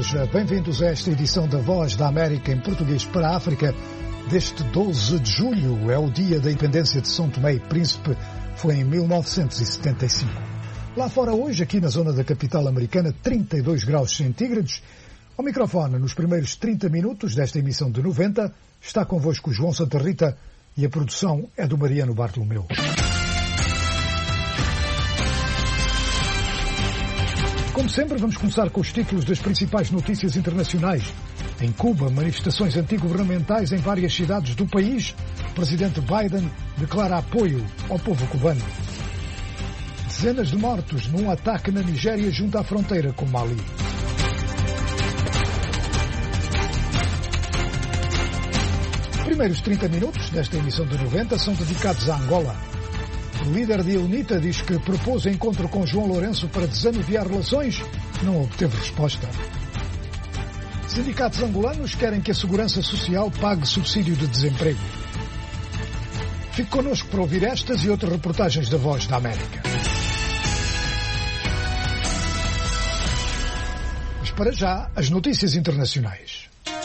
Seja bem-vindos a esta edição da Voz da América em português para a África. Deste 12 de julho é o dia da independência de São Tomé e Príncipe, foi em 1975. Lá fora hoje, aqui na zona da capital americana, 32 graus centígrados. Ao microfone, nos primeiros 30 minutos desta emissão de 90, está convosco o João Santa Rita e a produção é do Mariano Bartolomeu. Como sempre, vamos começar com os títulos das principais notícias internacionais. Em Cuba, manifestações antigovernamentais em várias cidades do país. O presidente Biden declara apoio ao povo cubano. Dezenas de mortos num ataque na Nigéria junto à fronteira com Mali. Os primeiros 30 minutos desta emissão de 90 são dedicados a Angola. O líder de UNITA diz que propôs encontro com João Lourenço para desanuviar relações, não obteve resposta. Sindicatos angolanos querem que a Segurança Social pague subsídio de desemprego. Fique connosco para ouvir estas e outras reportagens da Voz da América. Mas para já, as notícias internacionais.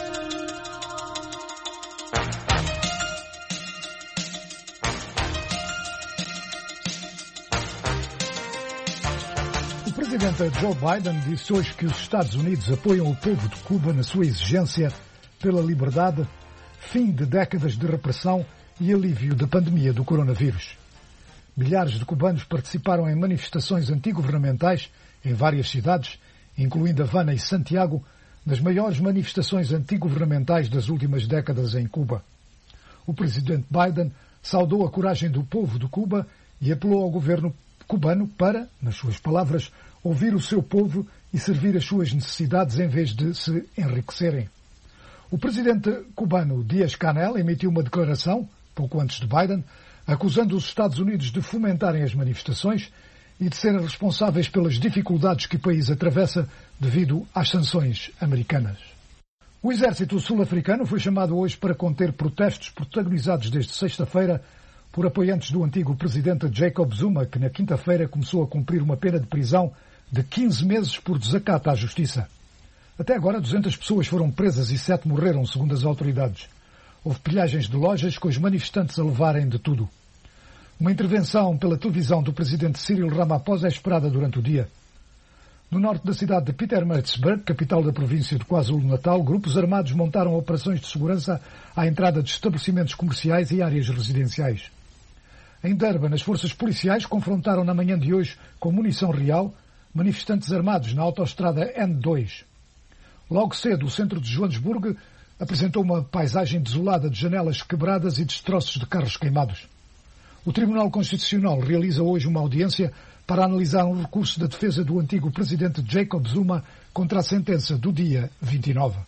O presidente Joe Biden disse hoje que os Estados Unidos apoiam o povo de Cuba na sua exigência pela liberdade, fim de décadas de repressão e alívio da pandemia do coronavírus. Milhares de cubanos participaram em manifestações antigovernamentais em várias cidades, incluindo Havana e Santiago, nas maiores manifestações antigovernamentais das últimas décadas em Cuba. O presidente Biden saudou a coragem do povo de Cuba e apelou ao governo cubano para, nas suas palavras, ouvir o seu povo e servir as suas necessidades em vez de se enriquecerem. O presidente cubano Díaz-Canel emitiu uma declaração, pouco antes de Biden, acusando os Estados Unidos de fomentarem as manifestações e de serem responsáveis pelas dificuldades que o país atravessa devido às sanções americanas. O exército sul-africano foi chamado hoje para conter protestos protagonizados desde sexta-feira por apoiantes do antigo presidente Jacob Zuma, que na quinta-feira começou a cumprir uma pena de prisão de 15 meses por desacato à justiça. Até agora, 200 pessoas foram presas e 7 morreram, segundo as autoridades. Houve pilhagens de lojas com os manifestantes a levarem de tudo. Uma intervenção pela televisão do presidente Cyril Ramaphosa é esperada durante o dia. No norte da cidade de Pietermaritzburg, capital da província de KwaZulu-Natal, grupos armados montaram operações de segurança à entrada de estabelecimentos comerciais e áreas residenciais. Em Durban, as forças policiais confrontaram na manhã de hoje, com munição real, manifestantes armados na autoestrada N2. Logo cedo, o centro de Joanesburgo apresentou uma paisagem desolada de janelas quebradas e destroços de carros queimados. O Tribunal Constitucional realiza hoje uma audiência para analisar um recurso da defesa do antigo presidente Jacob Zuma contra a sentença do dia 29.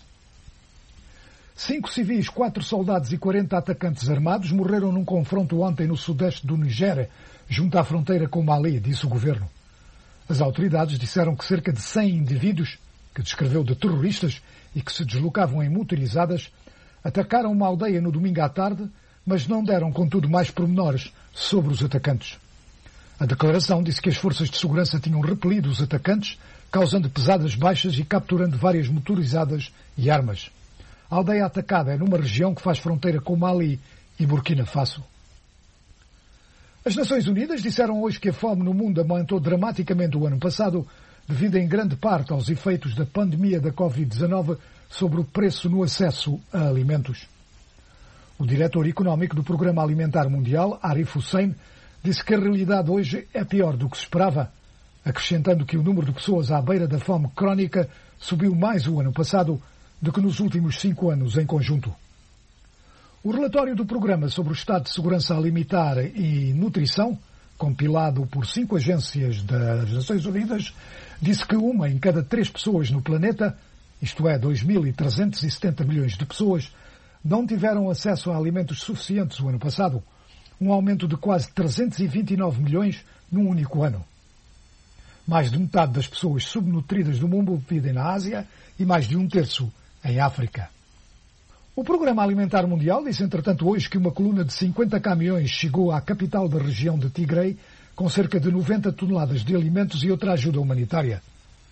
5 civis, 4 soldados e 40 atacantes armados morreram num confronto ontem no sudeste do Nigéria, junto à fronteira com Mali, disse o governo. As autoridades disseram que cerca de 100 indivíduos, que descreveu de terroristas e que se deslocavam em motorizadas, atacaram uma aldeia no domingo à tarde, mas não deram, contudo, mais pormenores sobre os atacantes. A declaração disse que as forças de segurança tinham repelido os atacantes, causando pesadas baixas e capturando várias motorizadas e armas. A aldeia atacada é numa região que faz fronteira com Mali e Burkina Faso. As Nações Unidas disseram hoje que a fome no mundo aumentou dramaticamente o ano passado, devido em grande parte aos efeitos da pandemia da Covid-19 sobre o preço no acesso a alimentos. O diretor económico do Programa Alimentar Mundial, Arif Hussein, disse que a realidade hoje é pior do que se esperava, acrescentando que o número de pessoas à beira da fome crónica subiu mais o ano passado do que nos últimos 5 anos em conjunto. O relatório do Programa sobre o Estado de Segurança Alimentar e Nutrição, compilado por 5 agências das Nações Unidas, disse que 1 em cada 3 pessoas no planeta, isto é, 2.370 milhões de pessoas, não tiveram acesso a alimentos suficientes o ano passado, um aumento de quase 329 milhões num único ano. Mais de metade das pessoas subnutridas do mundo vivem na Ásia e mais de 1/3 em África. O Programa Alimentar Mundial disse, entretanto, hoje que uma coluna de 50 caminhões chegou à capital da região de Tigray com cerca de 90 toneladas de alimentos e outra ajuda humanitária.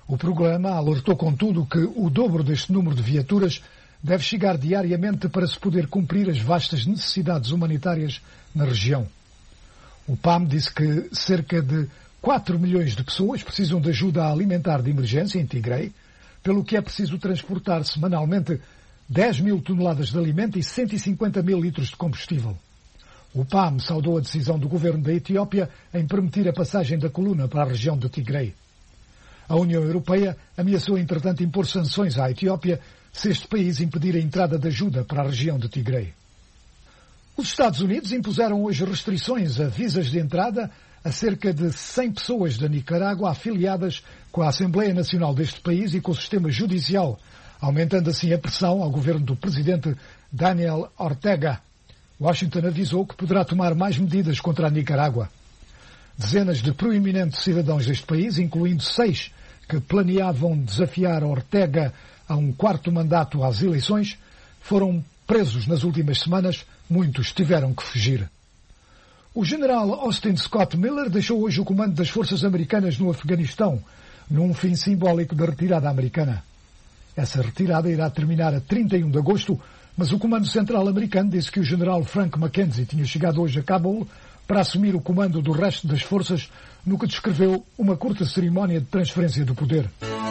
O programa alertou, contudo, que o dobro deste número de viaturas deve chegar diariamente para se poder cumprir as vastas necessidades humanitárias na região. O PAM disse que cerca de 4 milhões de pessoas precisam de ajuda alimentar de emergência em Tigray, pelo que é preciso transportar semanalmente 10 mil toneladas de alimento e 150 mil litros de combustível. O PAM saudou a decisão do governo da Etiópia em permitir a passagem da coluna para a região de Tigray. A União Europeia ameaçou, entretanto, impor sanções à Etiópia se este país impedir a entrada de ajuda para a região de Tigray. Os Estados Unidos impuseram hoje restrições a visas de entrada a cerca de 100 pessoas da Nicarágua afiliadas com a Assembleia Nacional deste país e com o sistema judicial, aumentando assim a pressão ao governo do presidente Daniel Ortega. Washington avisou que poderá tomar mais medidas contra a Nicarágua. Dezenas de proeminentes cidadãos deste país, incluindo 6 que planeavam desafiar Ortega a um quarto mandato às eleições, foram presos nas últimas semanas. Muitos tiveram que fugir. O general Austin Scott Miller deixou hoje o comando das forças americanas no Afeganistão, num fim simbólico da retirada americana. Essa retirada irá terminar a 31 de agosto, mas o Comando Central americano disse que o general Frank McKenzie tinha chegado hoje a Cabul para assumir o comando do resto das forças, no que descreveu uma curta cerimónia de transferência do poder.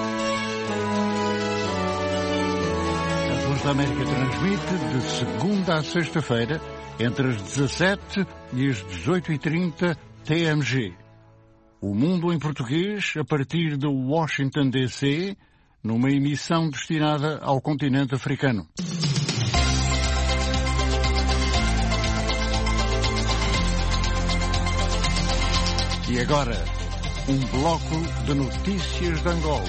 A Voz da América transmite de segunda a sexta-feira, entre as 17 e as 18h30 TMG. O Mundo em Português, a partir de Washington, D.C., numa emissão destinada ao continente africano. E agora, um bloco de notícias de Angola.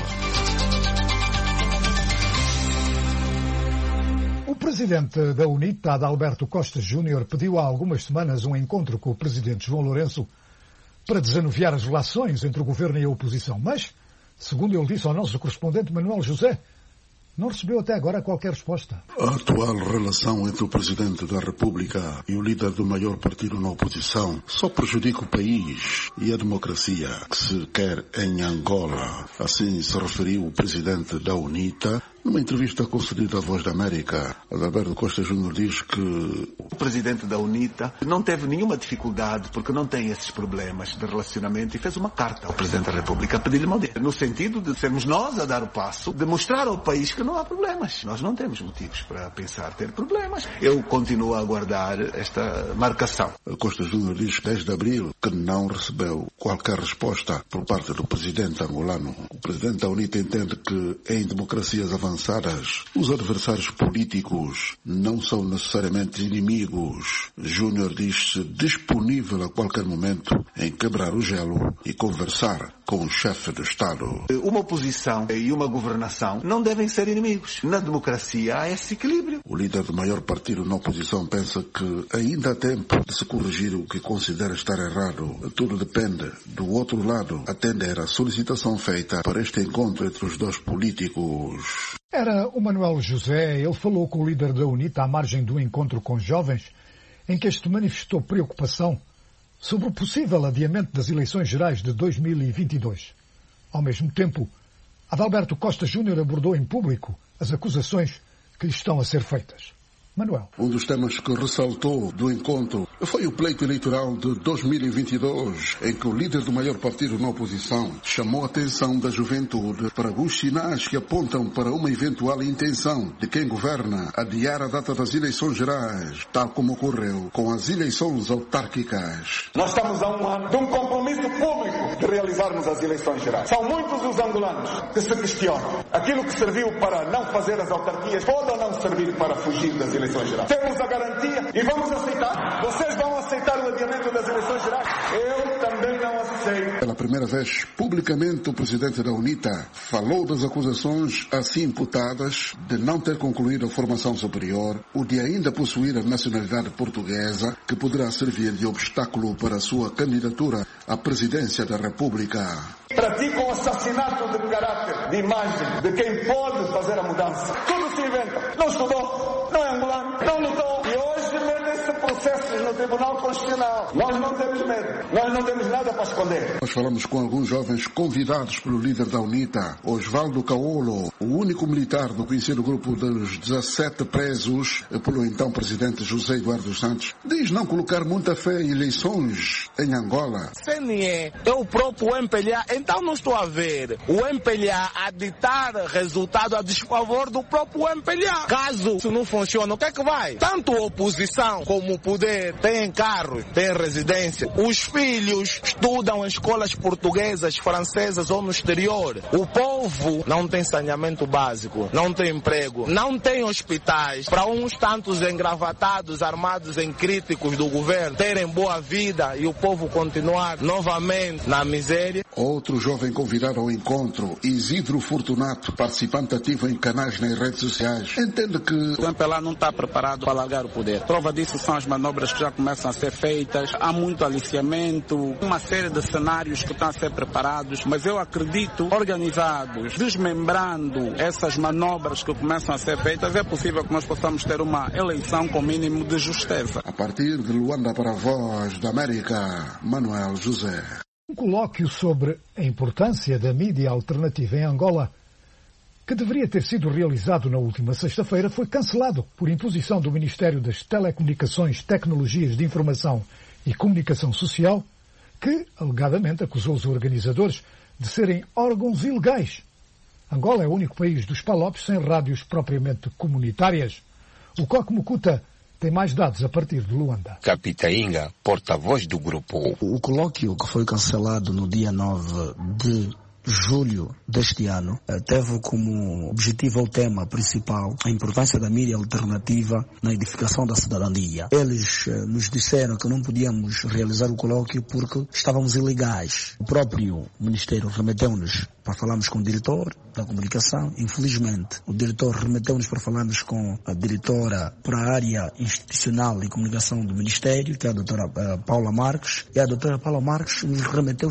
O presidente da UNITA, Adalberto Costa Júnior, pediu há algumas semanas um encontro com o presidente João Lourenço para desanuviar as relações entre o governo e a oposição. Mas, segundo ele disse ao nosso correspondente Manuel José, não recebeu até agora qualquer resposta. A atual relação entre o Presidente da República e o líder do maior partido na oposição só prejudica o país e a democracia que se quer em Angola. Assim se referiu o Presidente da UNITA numa entrevista concedida à Voz da América. Adalberto Costa Júnior diz que o Presidente da UNITA não teve nenhuma dificuldade porque não tem esses problemas de relacionamento e fez uma carta ao Presidente da República a pedir-lhe uma no sentido de sermos nós a dar o passo de mostrar ao país que não há problemas. Nós não temos motivos para pensar ter problemas. Eu continuo a aguardar esta marcação. Costa Júnior diz que desde abril que não recebeu qualquer resposta por parte do Presidente angolano. O Presidente da UNITA entende que em democracias avançadas os adversários políticos não são necessariamente inimigos. Júnior diz-se disponível a qualquer momento em quebrar o gelo e conversar com o chefe do Estado. Uma oposição e uma governação não devem ser inimigos. Na democracia há esse equilíbrio. O líder do maior partido na oposição pensa que ainda há tempo de se corrigir o que considera estar errado. Tudo depende do outro lado atender à solicitação feita para este encontro entre os dois políticos. Era o Manuel José. Ele falou com o líder da UNITA à margem do encontro com jovens, em que este manifestou preocupação sobre o possível adiamento das eleições gerais de 2022. Ao mesmo tempo, Adalberto Costa Júnior abordou em público as acusações que lhe estão a ser feitas. Manuel. Um dos temas que ressaltou do encontro foi o pleito eleitoral de 2022, em que o líder do maior partido na oposição chamou a atenção da juventude para alguns sinais que apontam para uma eventual intenção de quem governa adiar a data das eleições gerais, tal como ocorreu com as eleições autárquicas. Nós estamos a um ano de um compromisso público de realizarmos as eleições gerais. São muitos os angolanos que se questionam. Aquilo que serviu para não fazer as autarquias pode ou não servir para fugir das eleições gerais. Temos a garantia e vamos aceitar. Vocês vão aceitar o adiamento das eleições gerais? Eu também não aceito. Pela primeira vez, publicamente, o presidente da UNITA falou das acusações assim imputadas de não ter concluído a formação superior, o de ainda possuir a nacionalidade portuguesa, que poderá servir de obstáculo para a sua candidatura à presidência da República. Praticam assassinato de caráter, de imagem, de quem pode fazer a mudança. Tudo se inventa. Não estudou, não é angolano, não lutou. E hoje metem-se processos no Tribunal Constitucional. Nós não temos medo. Nós não temos nada para esconder. Nós falamos com alguns jovens convidados pelo líder da UNITA, Osvaldo Caolo, o único militar do conhecido grupo dos 17 presos pelo então presidente José Eduardo Santos. Diz não colocar muita fé em eleições em Angola. CNE é o próprio MPLA, então não estou a ver o MPLA a ditar resultado a desfavor do próprio MPLA. Caso isso não funcione, o que é que vai? Tanto a oposição como o poder têm carros, têm residência. Os filhos estudam em escolas portuguesas, francesas ou no exterior. O povo não tem saneamento básico, não tem emprego, não tem hospitais. Para uns tantos engravatados, armados em críticos do governo, terem boa vida e o povo continuar novamente na miséria. Outro jovem convidado ao encontro, Isidro Fortunato, participante ativo em canais nas redes sociais, entende que o MPLA não está preparado para largar o poder. Prova disso são as manobras que já começam a ser feitas, há muito aliciamento, uma série de cenários que estão a ser preparados, mas eu acredito, organizados, desmembrando essas manobras que começam a ser feitas, é possível que nós possamos ter uma eleição com mínimo de justeza. A partir de Luanda para a Voz da América, Manuel José. Um colóquio sobre a importância da mídia alternativa em Angola, que deveria ter sido realizado na última sexta-feira, foi cancelado por imposição do Ministério das Telecomunicações, Tecnologias de Informação e Comunicação Social, que alegadamente acusou os organizadores de serem órgãos ilegais. Angola é o único país dos PALOPs sem rádios propriamente comunitárias. O Coque Mukuta tem mais dados a partir de Luanda. Capitainga, porta-voz do grupo. O colóquio que foi cancelado no dia 9 de julho deste ano teve como objetivo ou tema principal a importância da mídia alternativa na edificação da cidadania. Eles nos disseram que não podíamos realizar o colóquio porque estávamos ilegais. O próprio Ministério remeteu-nos para falarmos com o diretor da comunicação. Infelizmente, o diretor remeteu-nos para falarmos com a diretora para a área institucional e comunicação do Ministério, que é a doutora Paula Marques, e a doutora Paula Marques nos remeteu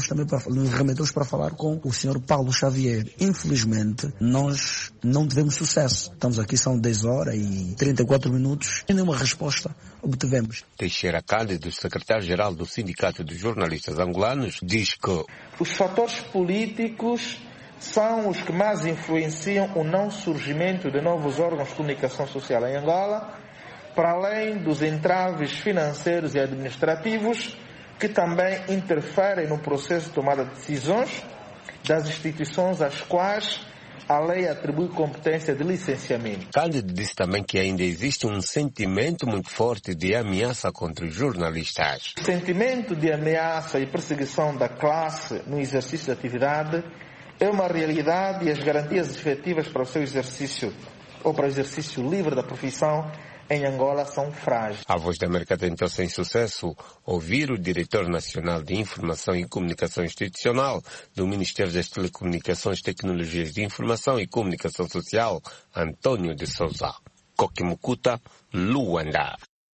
para falar com o senhor Paulo Xavier. Infelizmente, nós não tivemos sucesso. Estamos aqui, são 10 horas e 34 minutos e nenhuma resposta obtivemos. Teixeira Cândido, secretário-geral do Sindicato dos Jornalistas Angolanos, diz que os fatores políticos são os que mais influenciam o não surgimento de novos órgãos de comunicação social em Angola, para além dos entraves financeiros e administrativos que também interferem no processo de tomada de decisões das instituições às quais a lei atribui competência de licenciamento. Cândido disse também que ainda existe um sentimento muito forte de ameaça contra os jornalistas. O sentimento de ameaça e perseguição da classe no exercício da atividade é uma realidade e as garantias efetivas para o seu exercício ou para o exercício livre da profissão em Angola são frágeis. A Voz da América tentou sem sucesso ouvir o diretor nacional de Informação e Comunicação Institucional do Ministério das Telecomunicações, Tecnologias de Informação e Comunicação Social, Antônio de Souza. Coque Mukuta, Luanda.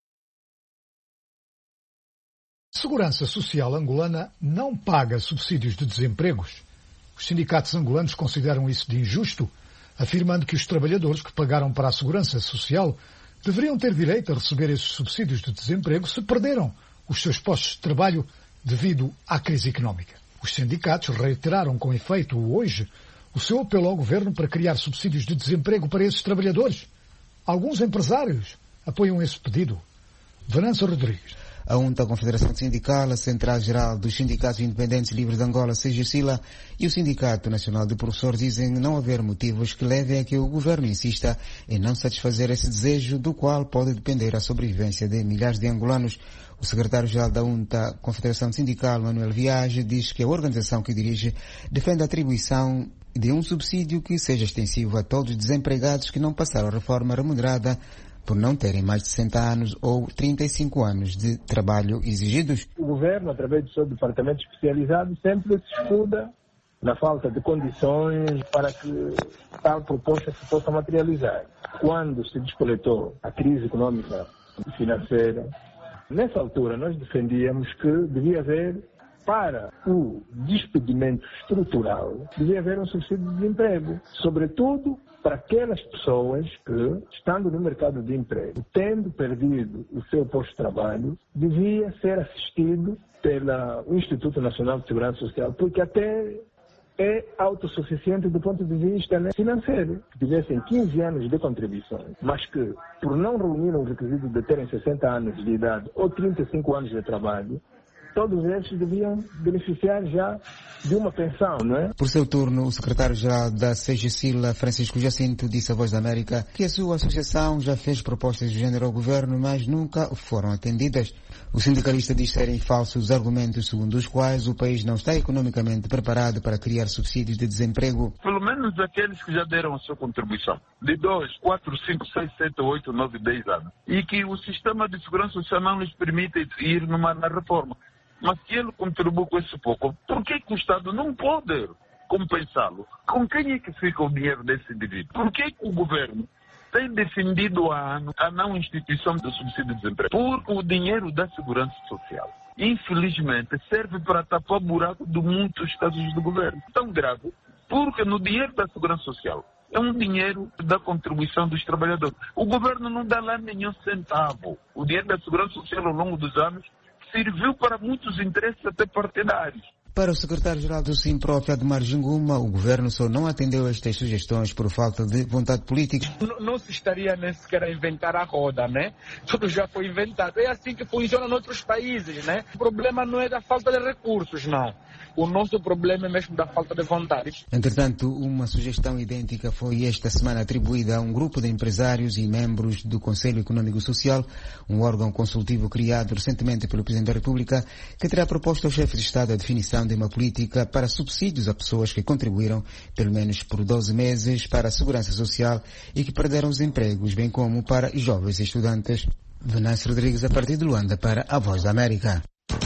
Segurança Social angolana não paga subsídios de desempregos. Os sindicatos angolanos consideram isso de injusto, afirmando que os trabalhadores que pagaram para a Segurança Social deveriam ter direito a receber esses subsídios de desemprego se perderam os seus postos de trabalho devido à crise económica. Os sindicatos reiteraram com efeito hoje o seu apelo ao governo para criar subsídios de desemprego para esses trabalhadores. Alguns empresários apoiam esse pedido. Venâncio Rodrigues. A UNTA, Confederação Sindical, a Central-Geral dos Sindicatos Independentes Livres de Angola, CGSILA, e o Sindicato Nacional de Professores dizem não haver motivos que levem a que o governo insista em não satisfazer esse desejo, do qual pode depender a sobrevivência de milhares de angolanos. O secretário-geral da UNTA, Confederação Sindical, Manuel Viage, diz que a organização que dirige defende a atribuição de um subsídio que seja extensivo a todos os desempregados que não passaram a reforma remunerada por não terem mais de 60 anos ou 35 anos de trabalho exigidos. O governo, através do seu departamento especializado, sempre se escuda na falta de condições para que tal proposta se possa materializar. Quando se despoletou a crise econômica e financeira, nessa altura nós defendíamos que devia haver para o despedimento estrutural, devia haver um subsídio de desemprego, sobretudo para aquelas pessoas que, estando no mercado de emprego, tendo perdido o seu posto de trabalho, devia ser assistido pelo Instituto Nacional de Segurança Social, porque até é autossuficiente do ponto de vista financeiro, que tivessem 15 anos de contribuições, mas que, por não reunir o requisito de terem 60 anos de idade ou 35 anos de trabalho, todos esses deviam beneficiar já de uma pensão, não é? Por seu turno, o secretário-geral da CGSIL, Francisco Jacinto, disse à Voz da América que a sua associação já fez propostas de género ao governo, mas nunca foram atendidas. O sindicalista diz serem falsos os argumentos segundo os quais o país não está economicamente preparado para criar subsídios de desemprego. Pelo menos aqueles que já deram a sua contribuição, de 2, 4, 5, 6, 7, 8, 9, 10 anos, e que o sistema de segurança social não lhes permite ir na reforma. Mas se ele contribui com esse pouco, por que o Estado não pode compensá-lo? Com quem é que fica o dinheiro desse indivíduo? Por que o governo tem defendido há anos a não instituição do subsídio de desemprego? Porque o dinheiro da segurança social, infelizmente, serve para tapar buraco de muitos casos do governo. Tão grave, porque no dinheiro da segurança social é um dinheiro da contribuição dos trabalhadores. O governo não dá lá nenhum centavo. O dinheiro da segurança social ao longo dos anos serviu para muitos interesses até partidários. Para o secretário-geral do SIMPROF, Admar Jinguma, o governo só não atendeu estas sugestões por falta de vontade política. Não se estaria nem sequer a inventar a roda, né? Tudo já foi inventado. É assim que funciona em outros países, né? O problema não é da falta de recursos, não. O nosso problema é mesmo da falta de vontade. Entretanto, uma sugestão idêntica foi esta semana atribuída a um grupo de empresários e membros do Conselho Econômico e Social, um órgão consultivo criado recentemente pelo Presidente da República, que terá proposto ao chefe de Estado a definição de uma política para subsídios a pessoas que contribuíram pelo menos por 12 meses para a Segurança Social e que perderam os empregos, bem como para jovens e estudantes. Venâncio Rodrigues, a partir de Luanda, para a Voz da América.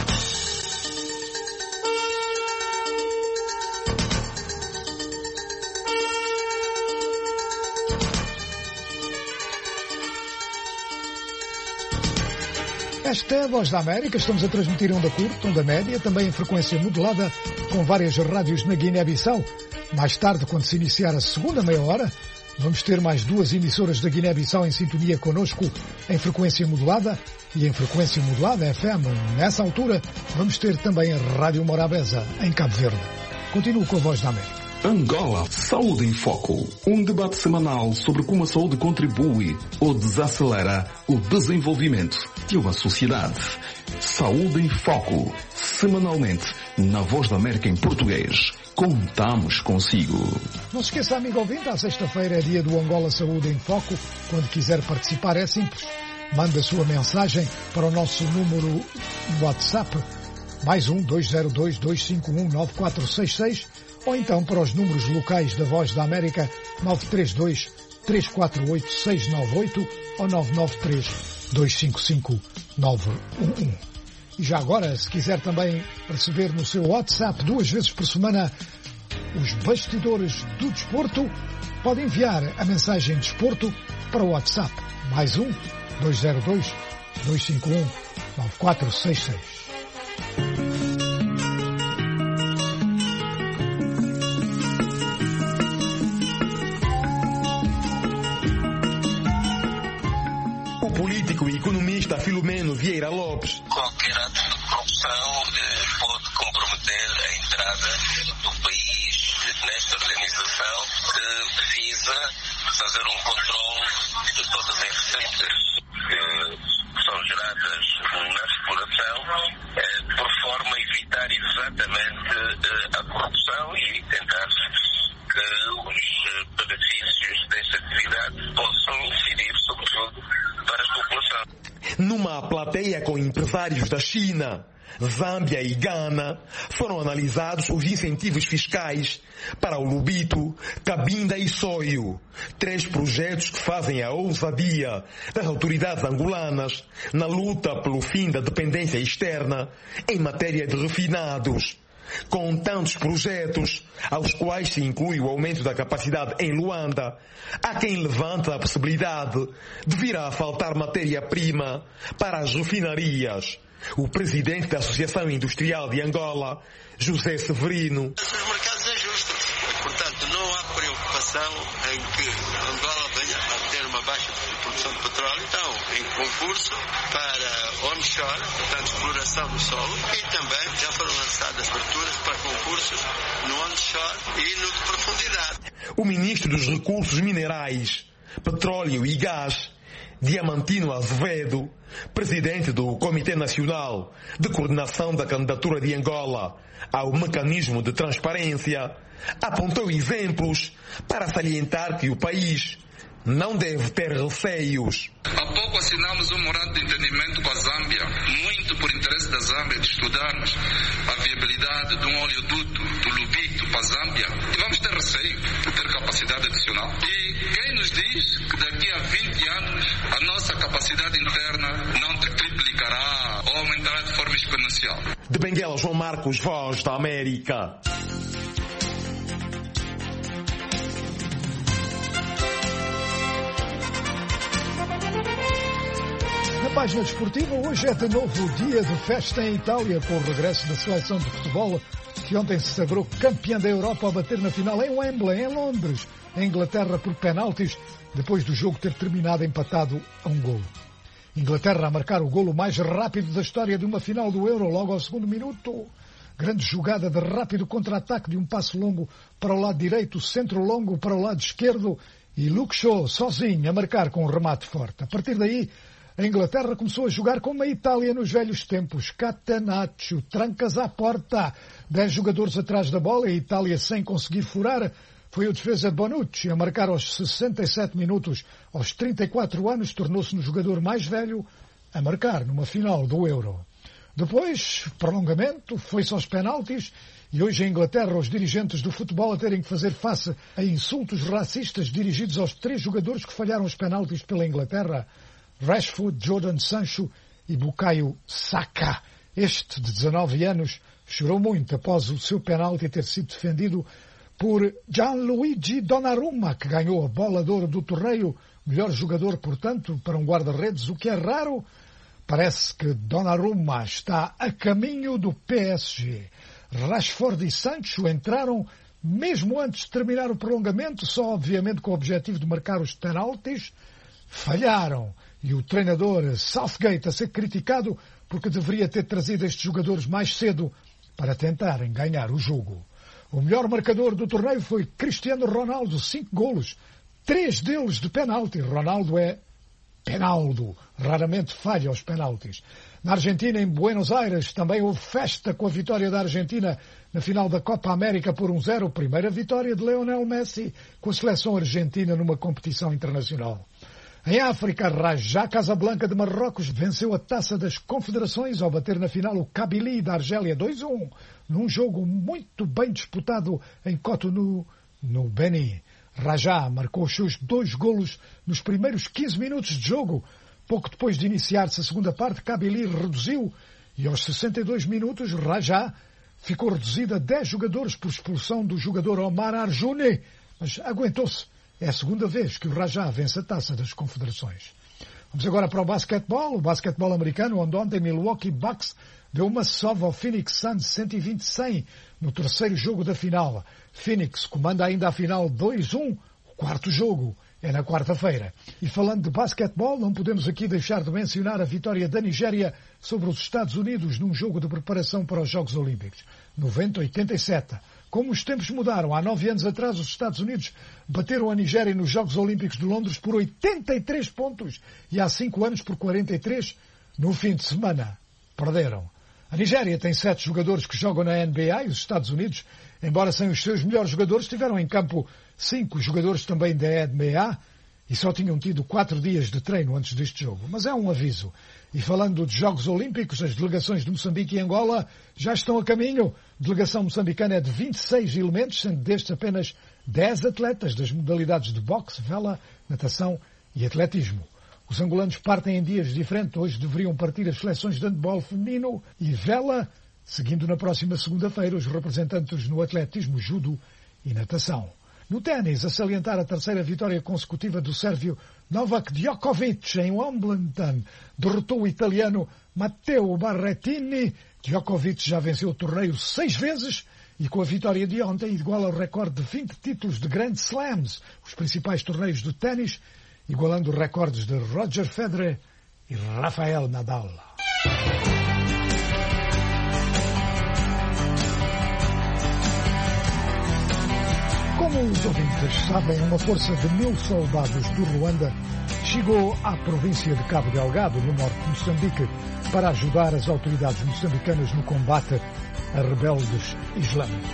Esta é a Voz da América. Estamos a transmitir onda curta, onda média, também em frequência modulada, com várias rádios na Guiné-Bissau. Mais tarde, quando se iniciar a segunda meia hora, vamos ter mais 2 emissoras da Guiné-Bissau em sintonia connosco em frequência modulada e em frequência modulada FM. Nessa altura, vamos ter também a Rádio Morabeza, em Cabo Verde. Continuo com a Voz da América. Angola, Saúde em Foco. Um debate semanal sobre como a saúde contribui ou desacelera o desenvolvimento de uma sociedade. Saúde em Foco. Semanalmente, na Voz da América em português. Contamos consigo. Não se esqueça, amigo ouvinte, à sexta-feira é dia do Angola Saúde em Foco. Quando quiser participar é simples. Manda a sua mensagem para o nosso número WhatsApp, mais 1-202-251-9466, ou então para os números locais da Voz da América, 932-348-698 ou 993-255-911. E já agora, se quiser também receber no seu WhatsApp 2 vezes por semana os bastidores do desporto, pode enviar a mensagem desporto para o WhatsApp, mais 1-202-251-9466. O político e economista Filomeno Vieira Lopes. Qualquer ato de corrupção pode comprometer a entrada do país nesta organização que visa fazer um controle de todas as receitas que são geradas na exploração, por forma a evitar exatamente a corrupção e tentar que os benefícios desta atividade possam incidir, sobretudo, para a população. Numa plateia com empresários da China, Zâmbia e Gana, foram analisados os incentivos fiscais para o Lubito, Cabinda e Soio, 3 projetos que fazem a ousadia das autoridades angolanas na luta pelo fim da dependência externa em matéria de refinados. Com tantos projetos, aos quais se inclui o aumento da capacidade em Luanda, há quem levanta a possibilidade de vir a faltar matéria-prima para as refinarias. O presidente da Associação Industrial de Angola, José Severino. Os mercados é justo. Portanto, não há preocupação em que Angola venha a ter uma baixa de produção de petróleo. Então, em concurso para onshore, portanto, exploração do solo, e também já foram lançadas aberturas para concursos no onshore e no de profundidade. O ministro dos Recursos Minerais, Petróleo e Gás, Diamantino Azevedo, presidente do Comitê Nacional de Coordenação da Candidatura de Angola ao Mecanismo de Transparência, apontou exemplos para salientar que o país não deve ter receios. Há pouco assinamos um memorando de entendimento com a Zâmbia, muito por interesse da Zâmbia de estudarmos a viabilidade de um oleoduto do Lubito para a Zâmbia. E vamos ter receio de ter capacidade adicional. E quem nos diz que daqui a 20 anos a nossa capacidade interna não triplicará ou aumentará de forma exponencial? De Benguela, João Marcos, Voz da América. Na página desportiva, hoje é de novo dia de festa em Itália, com o regresso da seleção de futebol, que ontem se sagrou campeã da Europa ao bater na final em Wembley, em Londres, em Inglaterra, por penaltis, depois do jogo ter terminado empatado a um golo. Inglaterra a marcar o golo mais rápido da história de uma final do Euro, logo ao segundo minuto. Grande jogada de rápido contra-ataque de um passo longo para o lado direito, centro longo para o lado esquerdo, e Luke Shaw sozinho a marcar com um remate forte. A partir daí, a Inglaterra começou a jogar como a Itália nos velhos tempos. Catenaccio, trancas à porta. 10 jogadores atrás da bola e a Itália sem conseguir furar. Foi o defesa Bonucci a marcar aos 67 minutos. Aos 34 anos tornou-se no jogador mais velho a marcar numa final do Euro. Depois, prolongamento, foi-se aos penaltis e hoje em Inglaterra os dirigentes do futebol a terem que fazer face a insultos racistas dirigidos aos 3 jogadores que falharam os penaltis pela Inglaterra. Rashford, Jadon Sancho e Bukayo Saka. Este, de 19 anos, chorou muito após o seu penalti ter sido defendido por Gianluigi Donnarumma, que ganhou a bola de ouro do torneio, melhor jogador, portanto, para um guarda-redes, o que é raro. Parece que Donnarumma está a caminho do PSG. Rashford e Sancho entraram mesmo antes de terminar o prolongamento, só obviamente com o objetivo de marcar os penaltis. Falharam. E o treinador Southgate a ser criticado porque deveria ter trazido estes jogadores mais cedo para tentarem ganhar o jogo. O melhor marcador do torneio foi Cristiano Ronaldo, 5 golos, 3 deles de penalti. Ronaldo é penaldo, raramente falha aos penaltis. Na Argentina, em Buenos Aires, também houve festa com a vitória da Argentina na final da Copa América por 1-0, primeira vitória de Lionel Messi com a seleção argentina numa competição internacional. Em África, Raja Casablanca de Marrocos venceu a Taça das Confederações ao bater na final o Kabylie da Argélia 2-1, num jogo muito bem disputado em Cotonou, no Benin. Raja marcou os seus 2 golos nos primeiros 15 minutos de jogo. Pouco depois de iniciar-se a segunda parte, Kabylie reduziu e aos 62 minutos Raja ficou reduzido a 10 jogadores por expulsão do jogador Omar Arjouni, mas aguentou-se. É a segunda vez que o Raja vence a Taça das Confederações. Vamos agora para o basquetebol americano, onde ontem Milwaukee Bucks deu uma sova ao Phoenix Suns 120-100 no terceiro jogo da final. Phoenix comanda ainda a final 2-1, o quarto jogo é na quarta-feira. E falando de basquetebol, não podemos aqui deixar de mencionar a vitória da Nigéria sobre os Estados Unidos num jogo de preparação para os Jogos Olímpicos, 90-87. Como os tempos mudaram, há 9 anos atrás os Estados Unidos bateram a Nigéria nos Jogos Olímpicos de Londres por 83 pontos e há 5 anos por 43. No fim de semana, perderam. A Nigéria tem 7 jogadores que jogam na NBA e os Estados Unidos, embora sem os seus melhores jogadores, tiveram em campo 5 jogadores também da NBA e só tinham tido 4 dias de treino antes deste jogo. Mas é um aviso. E falando de Jogos Olímpicos, as delegações de Moçambique e Angola já estão a caminho. A delegação moçambicana é de 26 elementos, sendo destes apenas 10 atletas das modalidades de boxe, vela, natação e atletismo. Os angolanos partem em dias diferentes. Hoje deveriam partir as seleções de handball feminino e vela, seguindo na próxima segunda-feira os representantes no atletismo, judo e natação. No ténis, a salientar a terceira vitória consecutiva do sérvio Novak Djokovic em Wimbledon, derrotou o italiano Matteo Berrettini. Djokovic já venceu o torneio 6 vezes e com a vitória de ontem iguala o recorde de 20 títulos de Grand Slams, os principais torneios de ténis, igualando os recordes de Roger Federer e Rafael Nadal. Como os ouvintes sabem, uma força de 1000 soldados do Ruanda chegou à província de Cabo Delgado, no norte de Moçambique, para ajudar as autoridades moçambicanas no combate a rebeldes islâmicos.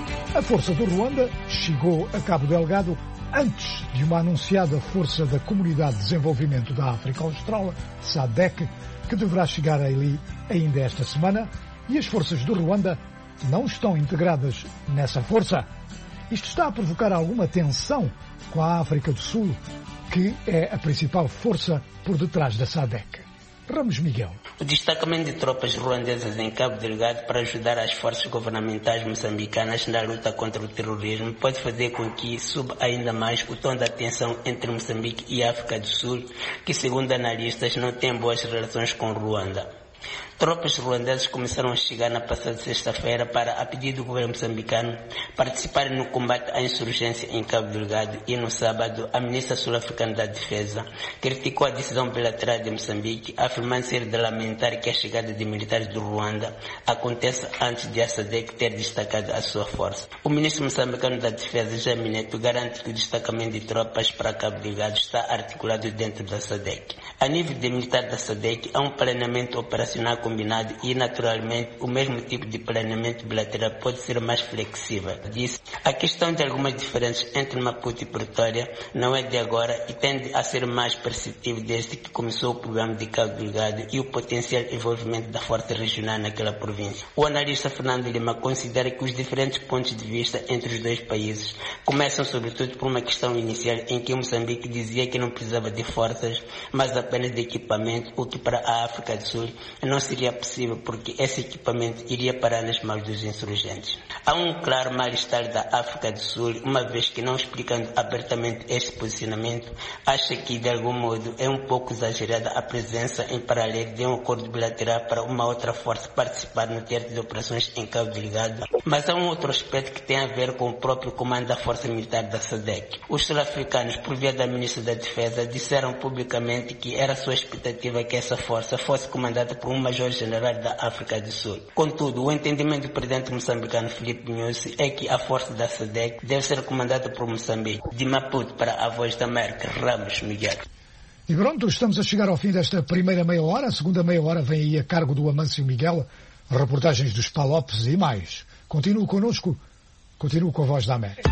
A força do Ruanda chegou a Cabo Delgado antes de uma anunciada força da Comunidade de Desenvolvimento da África Austral, SADC, que deverá chegar ali ainda esta semana, e as forças do Ruanda não estão integradas nessa força. Isto está a provocar alguma tensão com a África do Sul, que é a principal força por detrás da SADC. Ramos Miguel. O destacamento de tropas ruandesas em Cabo Delgado para ajudar as forças governamentais moçambicanas na luta contra o terrorismo pode fazer com que suba ainda mais o tom da tensão entre Moçambique e África do Sul, que, segundo analistas, não tem boas relações com Ruanda. Tropas ruandesas começaram a chegar na passada sexta-feira para, a pedido do governo moçambicano, participarem no combate à insurgência em Cabo Delgado e, no sábado, a ministra sul-africana da Defesa criticou a decisão bilateral de Moçambique, afirmando ser de lamentar que a chegada de militares do Ruanda aconteça antes de a SADC ter destacado a sua força. O ministro moçambicano da Defesa, Jaime Neto, garante que o destacamento de tropas para Cabo Delgado está articulado dentro da SADC. A nível de militar da SADC, há um planeamento operacional combinado e, naturalmente, o mesmo tipo de planeamento bilateral pode ser mais flexível. Disse, a questão de algumas diferenças entre Maputo e Pretória não é de agora e tende a ser mais perceptível desde que começou o programa de Cabo Delgado e o potencial envolvimento da força regional naquela província. O analista Fernando Lima considera que os diferentes pontos de vista entre os dois países começam sobretudo por uma questão inicial em que Moçambique dizia que não precisava de forças, mas apenas de equipamento, o que para a África do Sul não seria possível porque esse equipamento iria parar nas mãos dos insurgentes. Há um claro mal-estar da África do Sul, uma vez que, não explicando abertamente este posicionamento, acha que de algum modo é um pouco exagerada a presença em paralelo de um acordo bilateral para uma outra força participar no teatro de operações em Cabo Delgado. Mas há um outro aspecto que tem a ver com o próprio comando da Força Militar da SADC. Os sul-africanos, por via da Ministra da Defesa, disseram publicamente que era sua expectativa que essa força fosse comandada por um Major-General da África do Sul. Contudo, o entendimento do presidente moçambicano Filipe Nyusi é que a força da SADC deve ser comandada por Moçambique. De Maputo para a Voz da América, Ramos Miguel. E pronto, estamos a chegar ao fim desta primeira meia hora. A segunda meia hora vem aí a cargo do Amâncio Miguel, reportagens dos Palopes e mais. Continue connosco, continue com a Voz da América.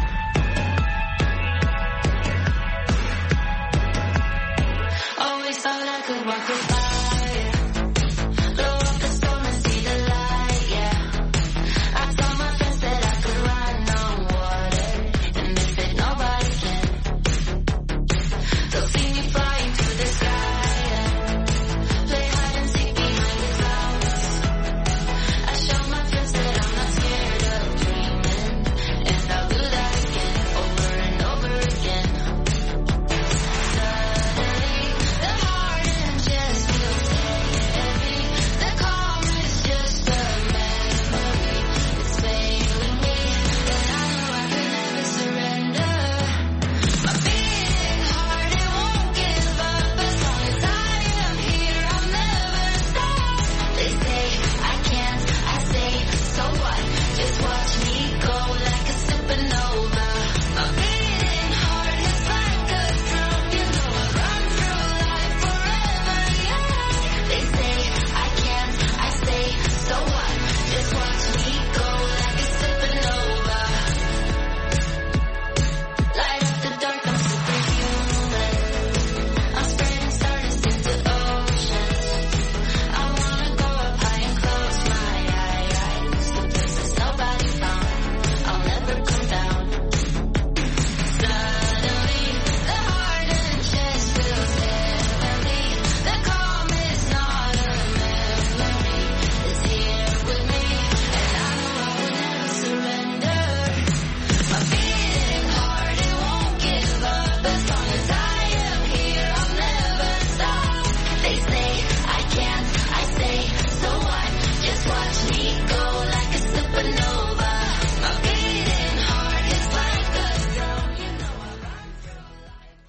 I show my friends that I'm not scared of dreaming, and I'll do that again.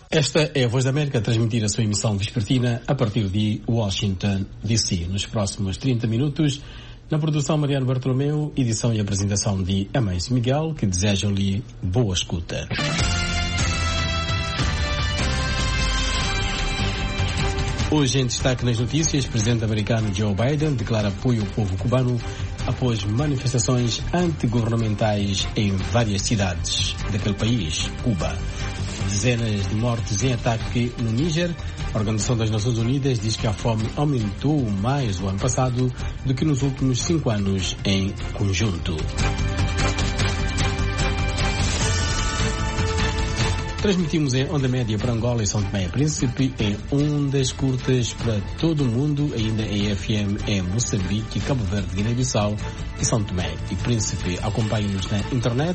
Esta é a Voz da América a transmitir a sua emissão vespertina a partir de Washington, D.C. Nos próximos 30 minutos, na produção Mariano Bartolomeu, edição e apresentação de Amâncio Miguel, que desejam-lhe boa escuta. Hoje em destaque nas notícias, o presidente americano Joe Biden declara apoio ao povo cubano após manifestações antigovernamentais em várias cidades daquele país, Cuba. Dezenas de mortes em ataque no Níger. A Organização das Nações Unidas diz que a fome aumentou mais no ano passado do que nos últimos 5 anos em conjunto. Transmitimos em onda média para Angola e São Tomé e Príncipe, em ondas curtas para todo o mundo, ainda em FM em Moçambique, Cabo Verde, Guiné-Bissau e São Tomé e Príncipe. Acompanhe-nos na internet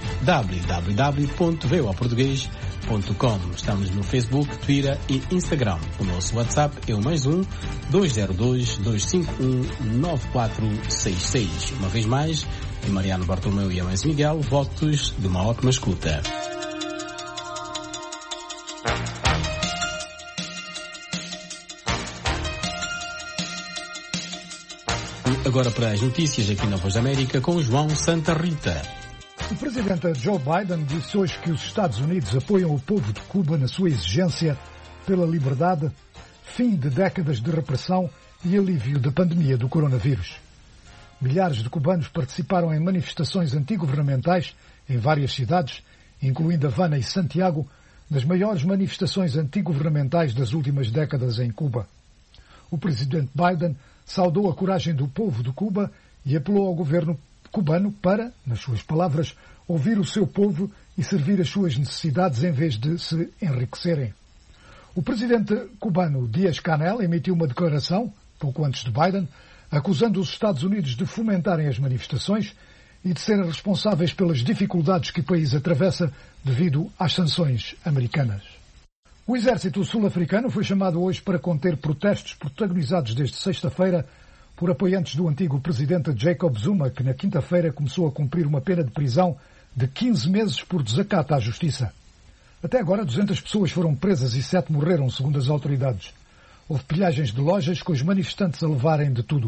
www.voaportugues.com. Estamos no Facebook, Twitter e Instagram. O nosso WhatsApp é o +1 202 251 9466. Uma vez mais, de Mariano Bartolomeu e Amâncio Miguel, votos de uma ótima escuta. Agora para as notícias aqui na Voz da América com João Santa Rita. O presidente Joe Biden disse hoje que os Estados Unidos apoiam o povo de Cuba na sua exigência pela liberdade, fim de décadas de repressão e alívio da pandemia do coronavírus. Milhares de cubanos participaram em manifestações antigovernamentais em várias cidades, incluindo Havana e Santiago, nas maiores manifestações antigovernamentais das últimas décadas em Cuba. O presidente Biden saudou a coragem do povo de Cuba e apelou ao governo cubano para, nas suas palavras, ouvir o seu povo e servir as suas necessidades em vez de se enriquecerem. O presidente cubano Díaz-Canel emitiu uma declaração, pouco antes de Biden, acusando os Estados Unidos de fomentarem as manifestações e de serem responsáveis pelas dificuldades que o país atravessa devido às sanções americanas. O exército sul-africano foi chamado hoje para conter protestos protagonizados desde sexta-feira por apoiantes do antigo presidente Jacob Zuma, que na quinta-feira começou a cumprir uma pena de prisão de 15 meses por desacato à justiça. Até agora, 200 pessoas foram presas e 7 morreram, segundo as autoridades. Houve pilhagens de lojas com os manifestantes a levarem de tudo.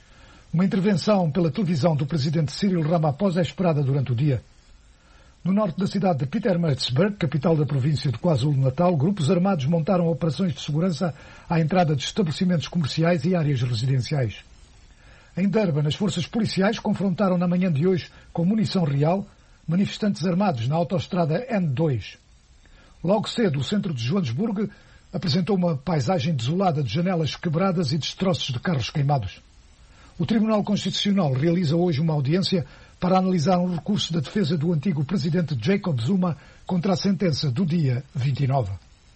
Uma intervenção pela televisão do presidente Cyril Ramaphosa é esperada durante o dia. No norte da cidade de Pietermaritzburg, capital da província de KwaZulu-Natal, grupos armados montaram operações de segurança à entrada de estabelecimentos comerciais e áreas residenciais. Em Durban, as forças policiais confrontaram na manhã de hoje, com munição real, manifestantes armados na autoestrada N2. Logo cedo, o centro de Joanesburgo apresentou uma paisagem desolada de janelas quebradas e destroços de carros queimados. O Tribunal Constitucional realiza hoje uma audiência para analisar um recurso da defesa do antigo presidente Jacob Zuma contra a sentença do dia 29.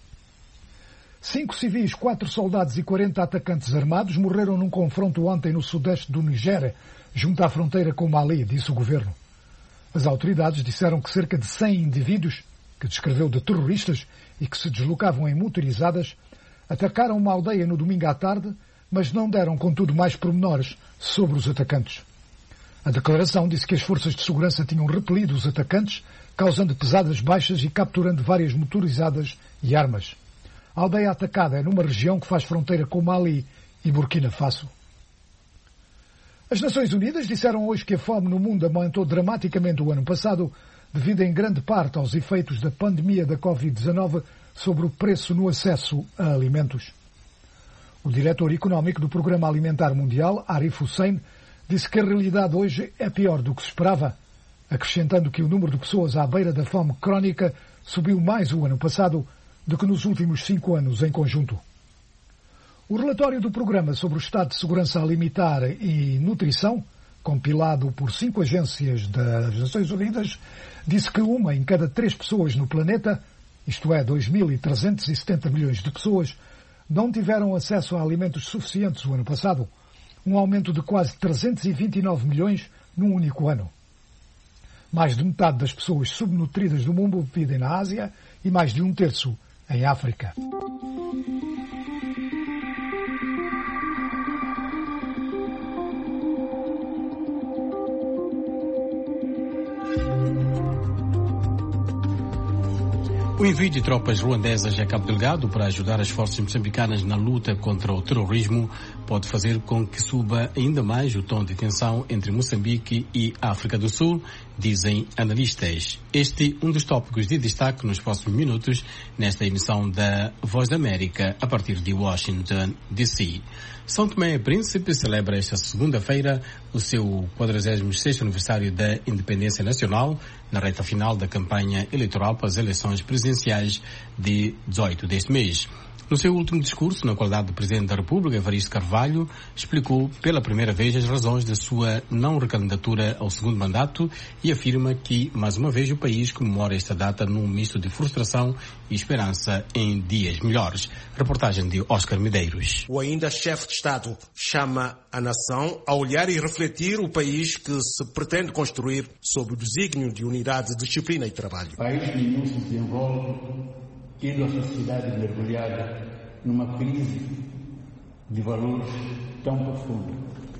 5 civis, 4 soldados e 40 atacantes armados morreram num confronto ontem no sudeste do Nigéria, junto à fronteira com o Mali, disse o governo. As autoridades disseram que cerca de 100 indivíduos, que descreveu de terroristas e que se deslocavam em motorizadas, atacaram uma aldeia no domingo à tarde, mas não deram, contudo, mais pormenores sobre os atacantes. A declaração disse que as forças de segurança tinham repelido os atacantes, causando pesadas baixas e capturando várias motorizadas e armas. A aldeia atacada é numa região que faz fronteira com Mali e Burkina Faso. As Nações Unidas disseram hoje que a fome no mundo aumentou dramaticamente o ano passado, devido em grande parte aos efeitos da pandemia da Covid-19 sobre o preço no acesso a alimentos. O diretor económico do Programa Alimentar Mundial, Arif Hussein, disse que a realidade hoje é pior do que se esperava, acrescentando que o número de pessoas à beira da fome crónica subiu mais o ano passado do que nos últimos 5 anos em conjunto. O relatório do Programa sobre o Estado de Segurança Alimentar e Nutrição, compilado por 5 agências das Nações Unidas, disse que 1 em cada 3 pessoas no planeta, isto é, 2.370 milhões de pessoas, não tiveram acesso a alimentos suficientes o ano passado, um aumento de quase 329 milhões num único ano. Mais de metade das pessoas subnutridas do mundo vivem na Ásia e mais de 1/3 em África. O envio de tropas ruandesas a Cabo Delgado para ajudar as forças moçambicanas na luta contra o terrorismo pode fazer com que suba ainda mais o tom de tensão entre Moçambique e África do Sul, dizem analistas. Este é um dos tópicos de destaque nos próximos minutos nesta emissão da Voz da América, a partir de Washington, D.C. São Tomé e Príncipe celebra esta segunda-feira o seu 46º aniversário da independência nacional, na reta final da campanha eleitoral para as eleições presidenciais de 18 deste mês. No seu último discurso, na qualidade de Presidente da República, Evaristo Carvalho explicou pela primeira vez as razões da sua não recandidatura ao segundo mandato e afirma que, mais uma vez, o país comemora esta data num misto de frustração e esperança em dias melhores. Reportagem de Oscar Medeiros. O ainda chefe de Estado chama a nação a olhar e refletir o país que se pretende construir sob o desígnio de unidade, disciplina e trabalho. O país nenhum se desenvolve tendo a sociedade mergulhada numa crise de valores tão profunda.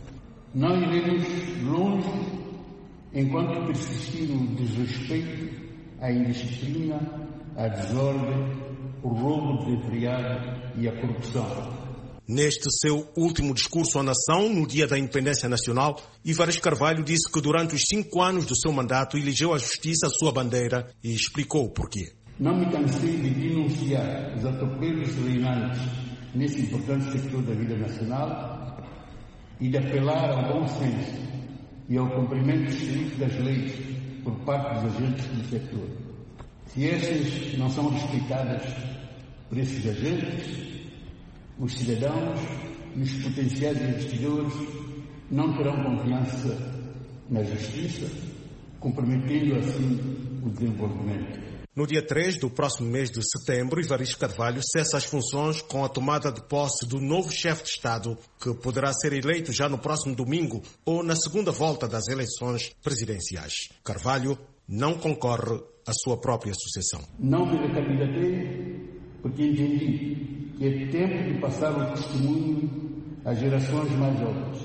Não iremos longe enquanto persistir o desrespeito, a indisciplina, a desordem, o roubo desenfreado e a corrupção. Neste seu último discurso à nação, no dia da Independência Nacional, Evaristo Carvalho disse que durante os 5 anos do seu mandato elegeu a justiça a sua bandeira e explicou o porquê. Não me cansei de denunciar os atropelos reinantes nesse importante setor da vida nacional e de apelar ao bom senso e ao cumprimento estrito das leis por parte dos agentes do setor. Se essas não são respeitadas por esses agentes, os cidadãos e os potenciais investidores não terão confiança na justiça, comprometendo assim o desenvolvimento. No dia 3 do próximo mês de setembro, Evaristo Carvalho cessa as funções com a tomada de posse do novo chefe de Estado, que poderá ser eleito já no próximo domingo ou na segunda volta das eleições presidenciais. Carvalho não concorre à sua própria sucessão. Não me recandidatei porque entendi que é tempo de passar o testemunho às gerações mais jovens,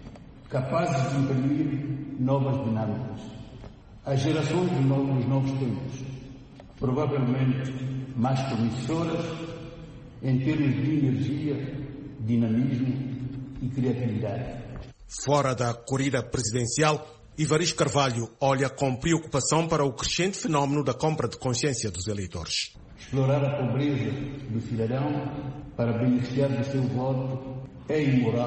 capazes de imprimir novas dinâmicas, às gerações dos novos tempos, provavelmente mais promissoras em termos de energia, dinamismo e criatividade. Fora da corrida presidencial, Evaristo Carvalho olha com preocupação para o crescente fenómeno da compra de consciência dos eleitores. Explorar a pobreza do cidadão para beneficiar do seu voto é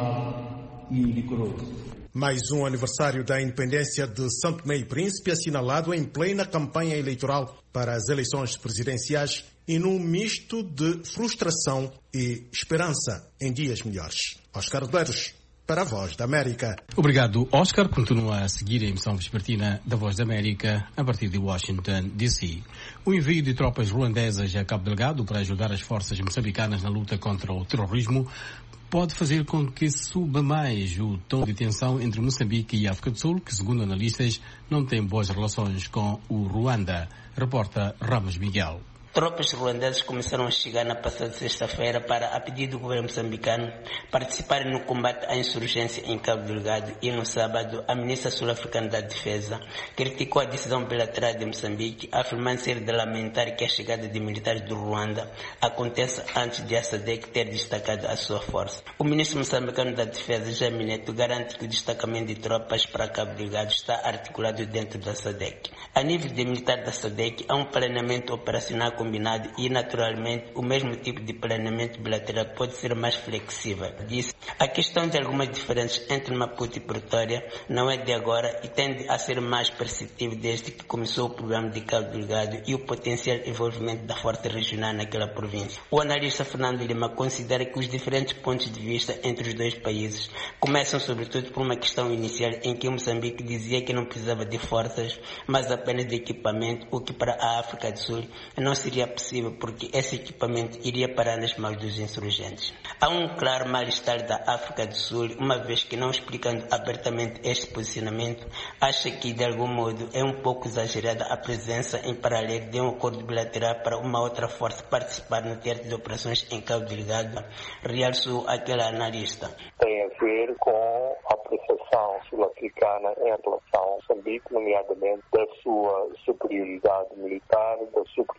imoral e indecoroso. Mais um aniversário da independência de São Tomé e Príncipe assinalado em plena campanha eleitoral para as eleições presidenciais e num misto de frustração e esperança em dias melhores. Oscar Medeiros, para a Voz da América. Obrigado, Oscar. Continua a seguir a emissão vespertina da Voz da América a partir de Washington, D.C. O envio de tropas ruandesas a Cabo Delgado para ajudar as forças moçambicanas na luta contra o terrorismo pode fazer com que suba mais o tom de tensão entre Moçambique e África do Sul, que, segundo analistas, não tem boas relações com o Ruanda. Reporta Ramos Miguel. Tropas ruandesas começaram a chegar na passada sexta-feira para, a pedido do governo moçambicano, participarem no combate à insurgência em Cabo Delgado e, no sábado, a ministra sul-africana da Defesa criticou a decisão bilateral de Moçambique, afirmando ser de lamentar que a chegada de militares do Ruanda aconteça antes de a SADC ter destacado a sua força. O ministro moçambicano da Defesa, Jaime Neto, garante que o destacamento de tropas para Cabo Delgado está articulado dentro da SADC. A nível de militar da SADC, há um planeamento operacional combinado e, naturalmente, o mesmo tipo de planeamento bilateral pode ser mais flexível. Disse, a questão de algumas diferenças entre Maputo e Pretória não é de agora e tende a ser mais perceptível desde que começou o programa de Cabo Delgado e o potencial envolvimento da força regional naquela província. O analista Fernando Lima considera que os diferentes pontos de vista entre os dois países começam sobretudo por uma questão inicial em que Moçambique dizia que não precisava de forças, mas apenas de equipamento, o que para a África do Sul não seria possível porque esse equipamento iria parar nas mãos dos insurgentes. Há um claro mal-estar da África do Sul, uma vez que, não explicando abertamente este posicionamento, acha que de algum modo é um pouco exagerada a presença em paralelo de um acordo bilateral para uma outra força participar no teatro de operações em Cabo Delgado, realçou aquele analista. Tem a ver com a apreciação sul-africana em relação a Moçambique, nomeadamente da sua superioridade militar, da superioridade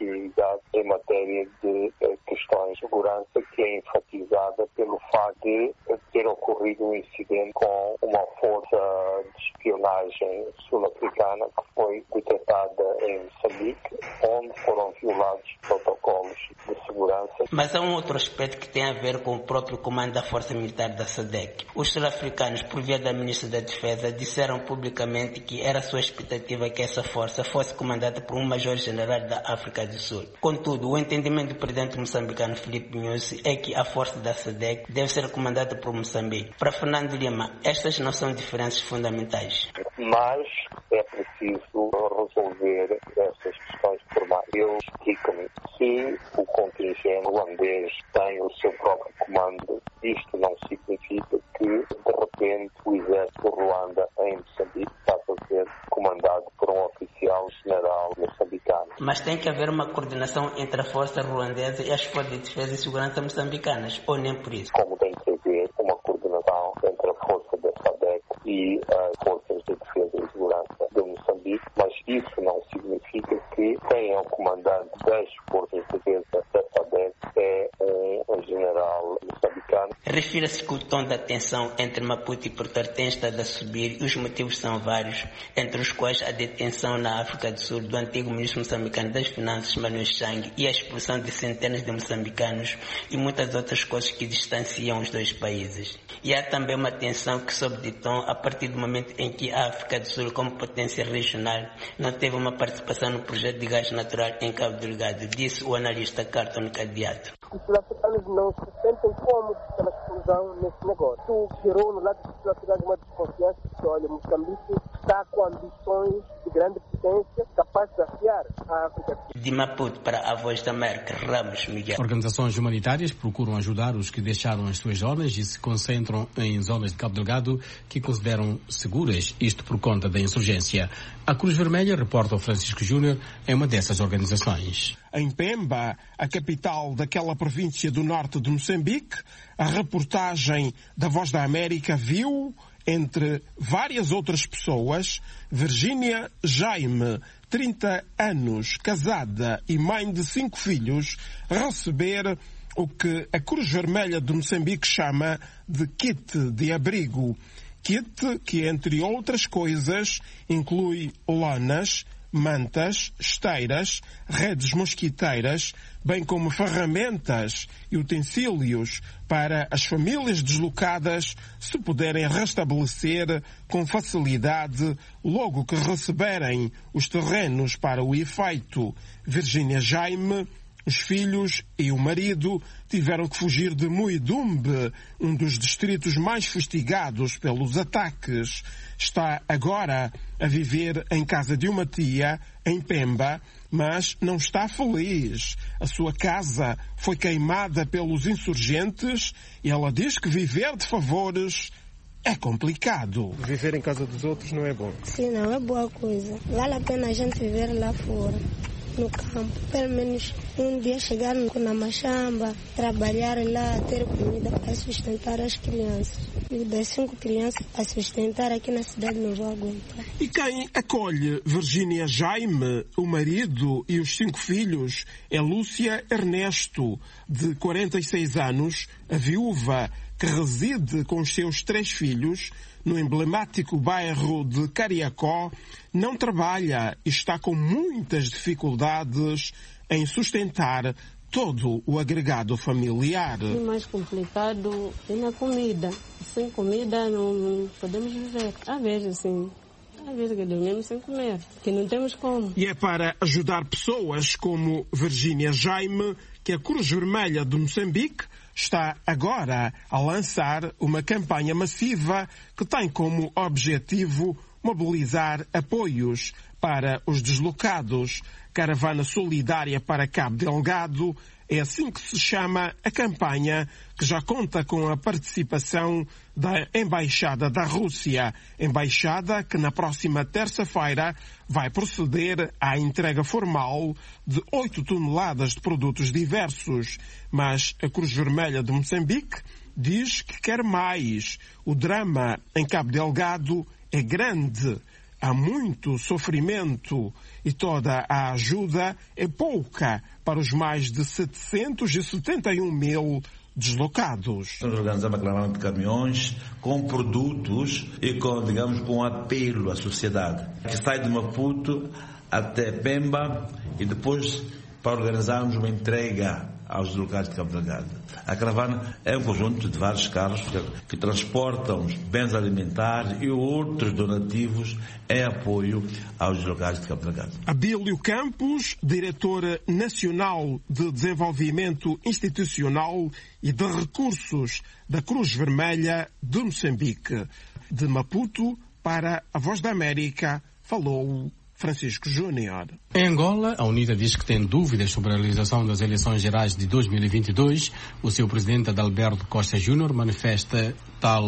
responsabilidade em matéria de questões de segurança, que é enfatizada pelo facto de ter ocorrido um incidente com uma força de espionagem sul-africana que foi detectada em Moçambique, onde foram violados protocolos de segurança. Mas há um outro aspecto que tem a ver com o próprio comando da Força Militar da SADC. Os sul-africanos, por via da Ministra da Defesa, disseram publicamente que era sua expectativa que essa força fosse comandada por um Major-General da África do Sul. Contudo, o entendimento do presidente moçambicano Filipe Nyusi é que a força da SADC deve ser comandada por Moçambique. Para Fernando Lima, estas não são diferenças fundamentais. Mas é preciso resolver essas questões formais. Eu explico-me. Se o contingente ruandês tem o seu próprio comando, isto não significa que, de repente, o exército do Ruanda em Moçambique passa a ser comandado por um oficial general moçambicano. Mas tem que haver uma coordenação entre a força ruandesa e as forças de defesa e segurança moçambicanas, ou nem por isso? Como tem que haver uma coordenação entre a força da SADC e as forças de defesa e segurança de Moçambique, mas isso não significa que quem é o comandante das forças de defesa da SADC é um general moçambicano. Refira-se que o tom da tensão entre Maputo e Porto tem estado a subir e os motivos são vários, entre os quais a detenção na África do Sul do antigo ministro moçambicano das Finanças, Manuel Chang, e a expulsão de centenas de moçambicanos e muitas outras coisas que distanciam os dois países. E há também uma tensão que sobe de tom a partir do momento em que a África do Sul, como potência regional, não teve uma participação no projeto de gás natural em Cabo Delgado, disse o analista Carton Cadeado. Os sul-africanos não se sentem cômodos pela exclusão nesse negócio. Isso gerou no lado dos sul-africanos uma desconfiança que, olha, Moçambique está com ambições de grande potência, capaz de desafiar a África. De Maputo para a Voz da América, Ramos Miguel. Organizações humanitárias procuram ajudar os que deixaram as suas zonas e se concentram em zonas de Cabo Delgado que consideram seguras, isto por conta da insurgência. A Cruz Vermelha, reporta o Francisco Júnior, é uma dessas organizações. Em Pemba, a capital daquela província do norte de Moçambique, a reportagem da Voz da América viu, entre várias outras pessoas, Virgínia Jaime, 30 anos, casada e mãe de 5 filhos, receber o que a Cruz Vermelha de Moçambique chama de kit de abrigo. Kit que, entre outras coisas, inclui lonas, mantas, esteiras, redes mosquiteiras, bem como ferramentas e utensílios para as famílias deslocadas se puderem restabelecer com facilidade logo que receberem os terrenos para o efeito. Virgínia Jaime, os filhos e o marido tiveram que fugir de Muidumbe, um dos distritos mais fustigados pelos ataques. Está agora a viver em casa de uma tia, em Pemba, mas não está feliz. A sua casa foi queimada pelos insurgentes e ela diz que viver de favores é complicado. Viver em casa dos outros não é bom? Sim, não é boa coisa. Vale a pena a gente viver lá fora, no campo. Pelo menos um dia chegar na machamba, trabalhar lá, ter comida para sustentar as crianças. E das 5 crianças a sustentar aqui na cidade não vou aguentar. E quem acolhe Virgínia Jaime, o marido e os 5 filhos é Lúcia Ernesto, de 46 anos, a viúva que reside com os seus 3 filhos no emblemático bairro de Cariacó, não trabalha e está com muitas dificuldades em sustentar todo o agregado familiar. O mais complicado é na comida. Sem comida não podemos viver. Às vezes que dormimos sem comer, que não temos como. E é para ajudar pessoas como Virgínia Jaime que a Cruz Vermelha de Moçambique está agora a lançar uma campanha massiva que tem como objetivo mobilizar apoios para os deslocados. Caravana Solidária para Cabo Delgado é assim que se chama a campanha, que já conta com a participação da Embaixada da Rússia. Embaixada que na próxima terça-feira vai proceder à entrega formal de 8 toneladas de produtos diversos. Mas a Cruz Vermelha de Moçambique diz que quer mais. O drama em Cabo Delgado é grande. há muito sofrimento e toda a ajuda é pouca para os mais de 771 mil deslocados. Nós organizamos aclamamento de caminhões com produtos e com apelo à sociedade, que sai de Maputo até Pemba e depois para organizarmos uma entrega aos locais de Cabo Delgado. A caravana é um conjunto de vários carros que transportam bens alimentares e outros donativos em apoio aos locais de Cabo Delgado. Abílio Campos, diretor nacional de Desenvolvimento Institucional e de Recursos da Cruz Vermelha de Moçambique. De Maputo para a Voz da América, falou Francisco Júnior. Em Angola, a UNITA diz que tem dúvidas sobre a realização das eleições gerais de 2022. O seu presidente Adalberto Costa Júnior manifesta tal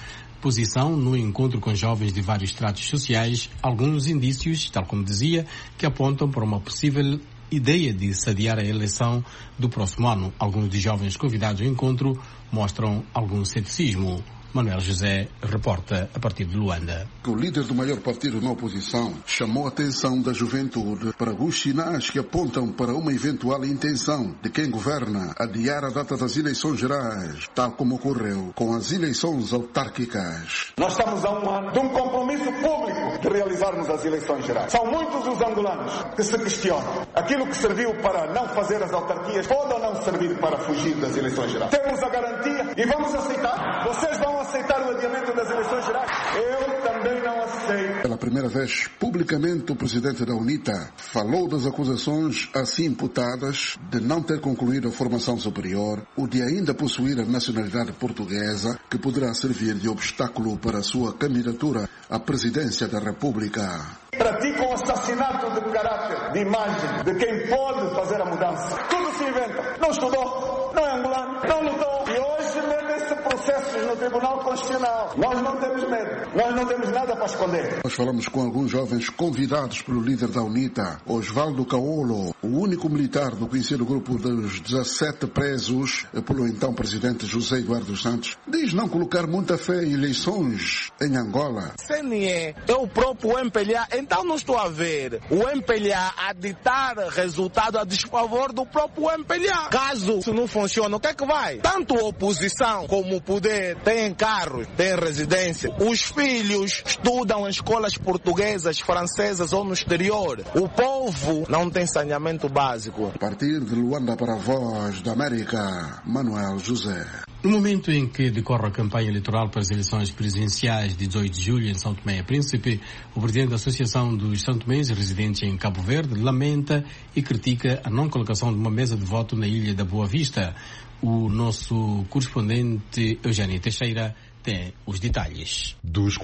posição no encontro com jovens de vários estratos sociais. Alguns indícios, tal como dizia, que apontam para uma possível ideia de sadiar a eleição do próximo ano. Alguns dos jovens convidados ao encontro mostram algum ceticismo. Manuel José reporta a partir de Luanda. O líder do maior partido na oposição chamou a atenção da juventude para alguns sinais que apontam para uma eventual intenção de quem governa adiar a data das eleições gerais, tal como ocorreu com as eleições autárquicas. Nós estamos a um ano de um compromisso público de realizarmos as eleições gerais. São muitos os angolanos que se questionam. Aquilo que serviu para não fazer as autarquias pode ou não servir para fugir das eleições gerais? Temos a garantia e vamos aceitar. Vocês vão aceitar o adiamento das eleições gerais? Eu também não aceito. Pela primeira vez, publicamente, o presidente da UNITA falou das acusações assim imputadas de não ter concluído a formação superior, o de ainda possuir a nacionalidade portuguesa, que poderá servir de obstáculo para a sua candidatura à presidência da República. Praticam o assassinato de caráter, de imagem, de quem pode fazer a mudança. Tudo se inventa. Não estudou, não é angolano, não lutou. E hoje metem-se processos no Tribunal Constitucional. Nós não temos medo. Nós não temos nada para esconder. Nós falamos com alguns jovens convidados pelo líder da UNITA, Osvaldo Caolo, o único militar do conhecido grupo dos 17 presos pelo então presidente José Eduardo Santos. Diz não colocar muita fé em eleições em Angola. CNE é o próprio MPLA, então não estou a ver o MPLA a ditar resultado a desfavor do próprio MPLA. Caso isso não funcione, o que é que vai? Tanto a oposição como o poder têm carros, têm residência. Os filhos estudam em escolas portuguesas, francesas ou no exterior. O povo não tem saneamento básico. A partir de Luanda para a Voz da América, Manuel José. No momento em que decorre a campanha eleitoral para as eleições presidenciais de 18 de julho em São Tomé e Príncipe, o presidente da Associação dos santomenses residentes em Cabo Verde lamenta e critica a não colocação de uma mesa de voto na Ilha da Boa Vista. O nosso correspondente Eugênio Teixeira tem os detalhes. Dos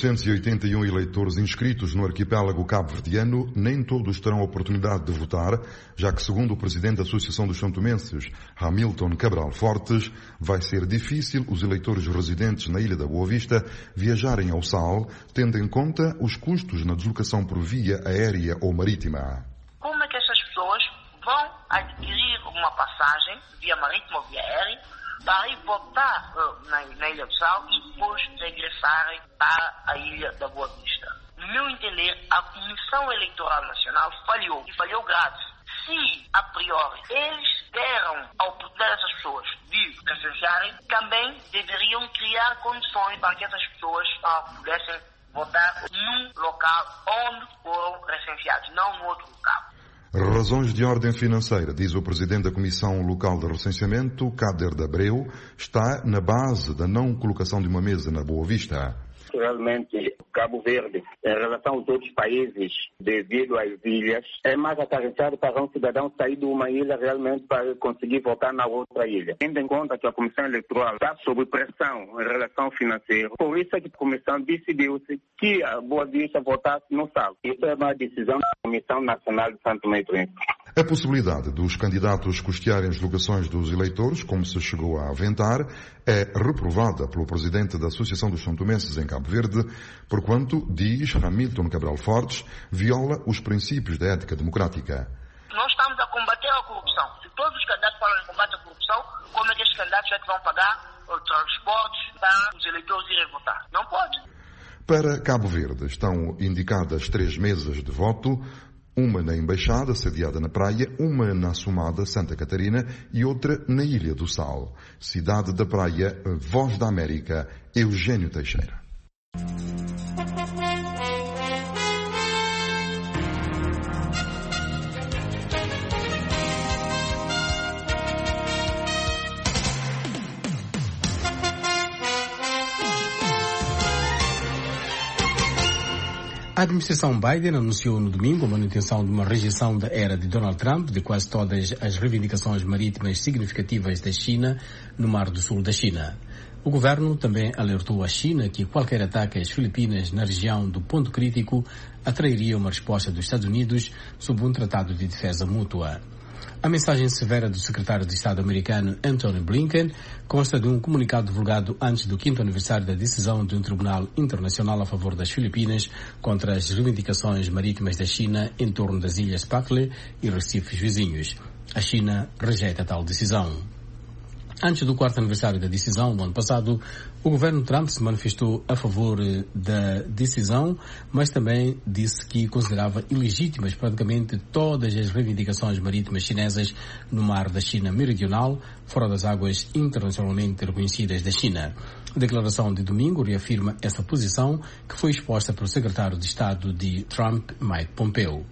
481 eleitores inscritos no arquipélago cabo-verdiano, nem todos terão a oportunidade de votar, já que, segundo o presidente da Associação dos Santomenses, Hamilton Cabral Fortes, vai ser difícil os eleitores residentes na Ilha da Boa Vista viajarem ao Sal, tendo em conta os custos na deslocação por via aérea ou marítima. Como é que essas pessoas vão adquirir uma passagem via marítima ou via aérea para ir voltar na Ilha do Sal e depois regressarem para a Ilha da Boa Vista? No meu entender, a Comissão Eleitoral Nacional falhou, e falhou grave. Se, a priori, eles deram a oportunidade a essas pessoas de recensearem, também deveriam criar condições para que essas pessoas pudessem votar num local onde foram recenseados, não no outro local. Razões de ordem financeira, diz o presidente da Comissão Local de Recenseamento, Cader de Abreu, está na base da não colocação de uma mesa na Boa Vista. Realmente, Cabo Verde, em relação aos outros países, devido às ilhas, é mais atarefado para um cidadão sair de uma ilha realmente para conseguir votar na outra ilha. Tendo em conta que a Comissão Eleitoral está sob pressão em relação financeira, por isso é que a Comissão decidiu-se que a Boa Vista votasse no Sal. Isso é uma decisão da Comissão Nacional de Santo Tomé e Príncipe. A possibilidade dos candidatos custearem as locações dos eleitores, como se chegou a aventar, é reprovada pelo presidente da Associação dos Santomenses em Cabo Verde, porquanto, diz Hamilton Cabral Fortes, viola os princípios da ética democrática. Nós estamos a combater a corrupção. Se todos os candidatos falam em combate à corrupção, como é que esses candidatos é que vão pagar os transportes para os eleitores irem votar? Não pode. Para Cabo Verde estão indicadas 3 mesas de voto, uma na Embaixada, sediada na Praia, uma na Assomada, Santa Catarina, e outra na Ilha do Sal. Cidade da Praia, Voz da América, Eugênio Teixeira. A administração Biden anunciou no domingo a manutenção de uma rejeição da era de Donald Trump de quase todas as reivindicações marítimas significativas da China no Mar do Sul da China. O governo também alertou a China que qualquer ataque às Filipinas na região do ponto crítico atrairia uma resposta dos Estados Unidos sob um tratado de defesa mútua. A mensagem severa do secretário de Estado americano Antony Blinken consta de um comunicado divulgado antes do 5º aniversário da decisão de um tribunal internacional a favor das Filipinas contra as reivindicações marítimas da China em torno das ilhas Spratly e recifes vizinhos. A China rejeita tal decisão. Antes do 4º aniversário da decisão, no ano passado, o governo Trump se manifestou a favor da decisão, mas também disse que considerava ilegítimas praticamente todas as reivindicações marítimas chinesas no mar da China Meridional, fora das águas internacionalmente reconhecidas da China. A declaração de domingo reafirma essa posição, que foi exposta pelo secretário de Estado de Trump, Mike Pompeo.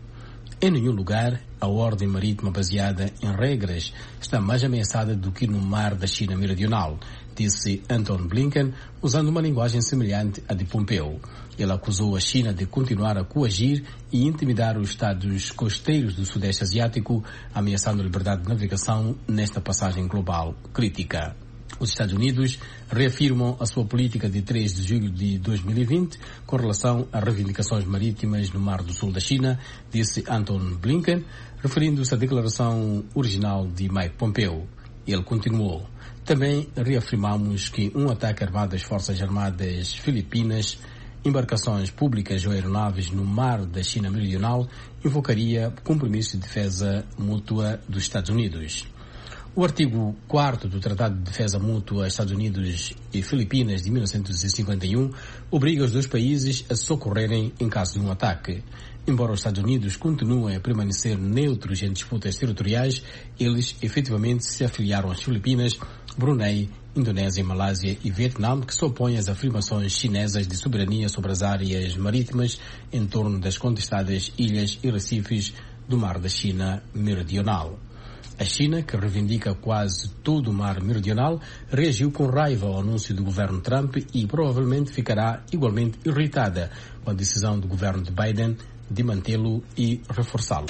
Em nenhum lugar, a ordem marítima baseada em regras está mais ameaçada do que no mar da China Meridional, disse Antony Blinken, usando uma linguagem semelhante à de Pompeo. Ele acusou a China de continuar a coagir e intimidar os estados costeiros do Sudeste Asiático, ameaçando a liberdade de navegação nesta passagem global crítica. Os Estados Unidos reafirmam a sua política de 3 de julho de 2020 com relação a reivindicações marítimas no Mar do Sul da China, disse Antony Blinken, referindo-se à declaração original de Mike Pompeo. Ele continuou: também reafirmamos que um ataque armado às Forças Armadas Filipinas, embarcações públicas ou aeronaves no Mar da China Meridional invocaria compromisso de defesa mútua dos Estados Unidos. O artigo 4º do Tratado de Defesa Mútua Estados Unidos e Filipinas de 1951 obriga os dois países a se socorrerem em caso de um ataque. Embora os Estados Unidos continuem a permanecer neutros em disputas territoriais, eles efetivamente se afiliaram às Filipinas, Brunei, Indonésia, Malásia e Vietnã, que se opõem às afirmações chinesas de soberania sobre as áreas marítimas em torno das contestadas ilhas e recifes do Mar da China Meridional. A China, que reivindica quase todo o mar meridional, reagiu com raiva ao anúncio do governo Trump e provavelmente ficará igualmente irritada com a decisão do governo de Biden de mantê-lo e reforçá-lo.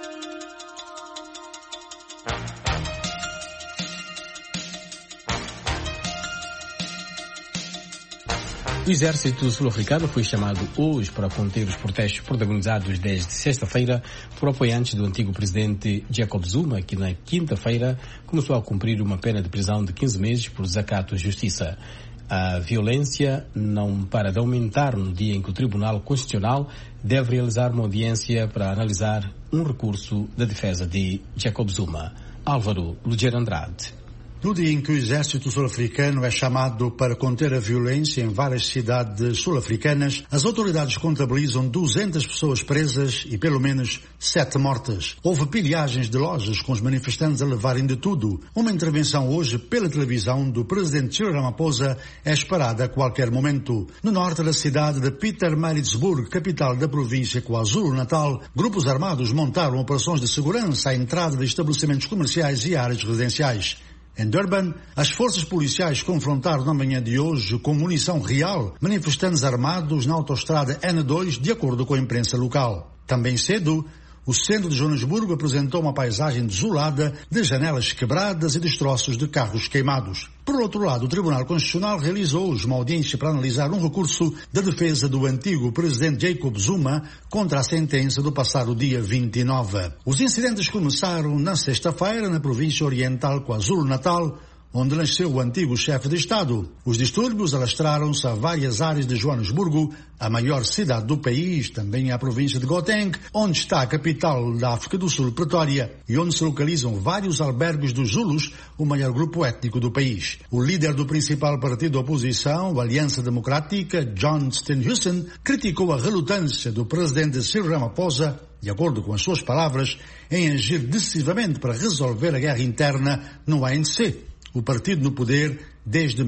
O exército sul-africano foi chamado hoje para conter os protestos protagonizados desde sexta-feira por apoiantes do antigo presidente Jacob Zuma, que na quinta-feira começou a cumprir uma pena de prisão de 15 meses por desacato à justiça. A violência não para de aumentar no dia em que o Tribunal Constitucional deve realizar uma audiência para analisar um recurso da defesa de Jacob Zuma. Álvaro Lugero Andrade. No dia em que o exército sul-africano é chamado para conter a violência em várias cidades sul-africanas, as autoridades contabilizam 200 pessoas presas e pelo menos 7 mortas. Houve pilhagens de lojas com os manifestantes a levarem de tudo. Uma intervenção hoje pela televisão do presidente Cyril Ramaphosa é esperada a qualquer momento. No norte da cidade de Pietermaritzburg, capital da província KwaZulu-Natal, grupos armados montaram operações de segurança à entrada de estabelecimentos comerciais e áreas residenciais. Em Durban, as forças policiais confrontaram na manhã de hoje com munição real manifestantes armados na autoestrada N2, de acordo com a imprensa local. Também cedo, o centro de Joanesburgo apresentou uma paisagem desolada de janelas quebradas e destroços de carros queimados. Por outro lado, o Tribunal Constitucional realizou hoje uma audiência para analisar um recurso da defesa do antigo presidente Jacob Zuma contra a sentença do passado dia 29. Os incidentes começaram na sexta-feira na província oriental KwaZulu-Natal, onde nasceu o antigo chefe de Estado. Os distúrbios alastraram-se a várias áreas de Joanesburgo, a maior cidade do país, também a província de Gauteng, onde está a capital da África do Sul, Pretória, e onde se localizam vários albergues dos Zulus, o maior grupo étnico do país. O líder do principal partido da oposição, a Aliança Democrática, John Steenhuisen, criticou a relutância do presidente Cyril Ramaphosa, de acordo com as suas palavras, em agir decisivamente para resolver a guerra interna no ANC, o partido no poder desde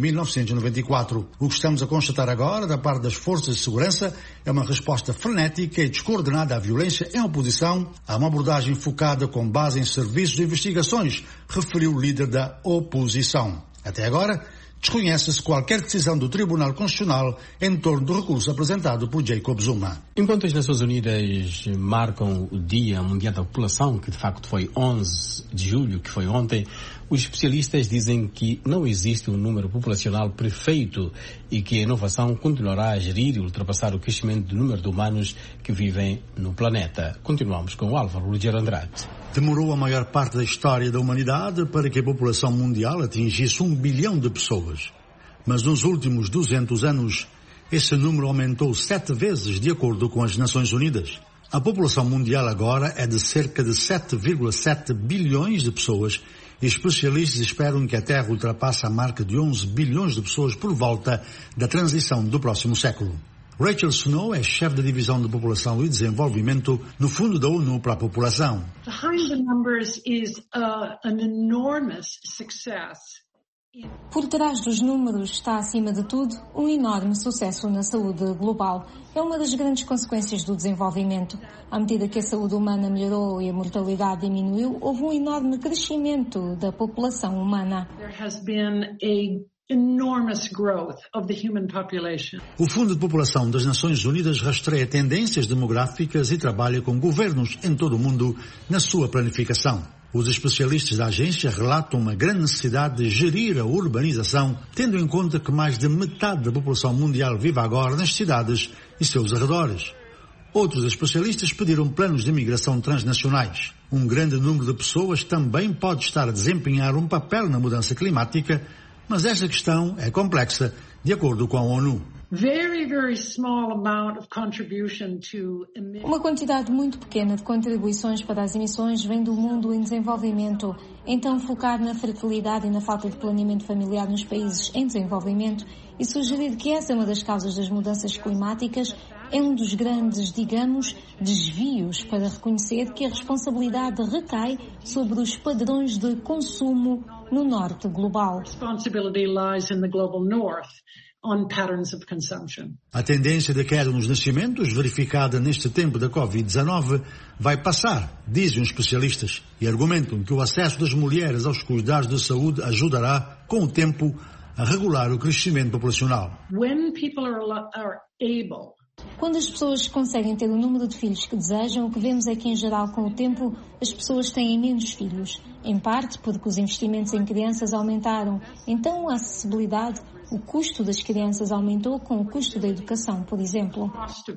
1994. O que estamos a constatar agora da parte das forças de segurança é uma resposta frenética e descoordenada à violência em oposição a uma abordagem focada com base em serviços de investigações, referiu o líder da oposição. Até agora, desconhece-se qualquer decisão do Tribunal Constitucional em torno do recurso apresentado por Jacob Zuma. Enquanto as Nações Unidas marcam o Dia Mundial da População, que de facto foi 11 de julho, que foi ontem, os especialistas dizem que não existe um número populacional perfeito e que a inovação continuará a gerir e ultrapassar o crescimento do número de humanos que vivem no planeta. Continuamos com o Álvaro Rogério Andrade. Demorou a maior parte da história da humanidade para que a população mundial atingisse 1 bilhão de pessoas. Mas nos últimos 200 anos, esse número aumentou 7 vezes de acordo com as Nações Unidas. A população mundial agora é de cerca de 7,7 bilhões de pessoas e especialistas esperam que a Terra ultrapasse a marca de 11 bilhões de pessoas por volta da transição do próximo século. Rachel Snow é chefe da Divisão de População e Desenvolvimento no Fundo da ONU para a População. Behind the numbers is an enormous success. Por trás dos números está, acima de tudo, um enorme sucesso na saúde global. É uma das grandes consequências do desenvolvimento. À medida que a saúde humana melhorou e a mortalidade diminuiu, houve um enorme crescimento da população humana. There has been a enormous growth of the human population. O Fundo de População das Nações Unidas rastreia tendências demográficas e trabalha com governos em todo o mundo na sua planificação. Os especialistas da agência relatam uma grande necessidade de gerir a urbanização, tendo em conta que mais de metade da população mundial vive agora nas cidades e seus arredores. Outros especialistas pediram planos de migração transnacionais. Um grande número de pessoas também pode estar a desempenhar um papel na mudança climática, mas esta questão é complexa, de acordo com a ONU. Uma quantidade muito pequena de contribuições para as emissões vem do mundo em desenvolvimento. Então, focar na fertilidade e na falta de planeamento familiar nos países em desenvolvimento e sugerir que essa é uma das causas das mudanças climáticas é um dos grandes, digamos, desvios para reconhecer que a responsabilidade recai sobre os padrões de consumo no norte global. A tendência de queda nos nascimentos, verificada neste tempo da Covid-19, vai passar, dizem os especialistas, e argumentam que o acesso das mulheres aos cuidados de saúde ajudará, com o tempo, a regular o crescimento populacional. Quando as pessoas conseguem ter o número de filhos que desejam, o que vemos é que, em geral, com o tempo, as pessoas têm menos filhos. Em parte porque os investimentos em crianças aumentaram. Então, a acessibilidade, o custo das crianças aumentou com o custo da educação, por exemplo.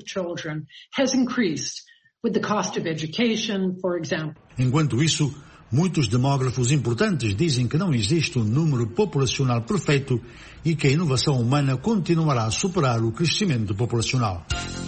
Enquanto isso, muitos demógrafos importantes dizem que não existe um número populacional perfeito e que a inovação humana continuará a superar o crescimento populacional.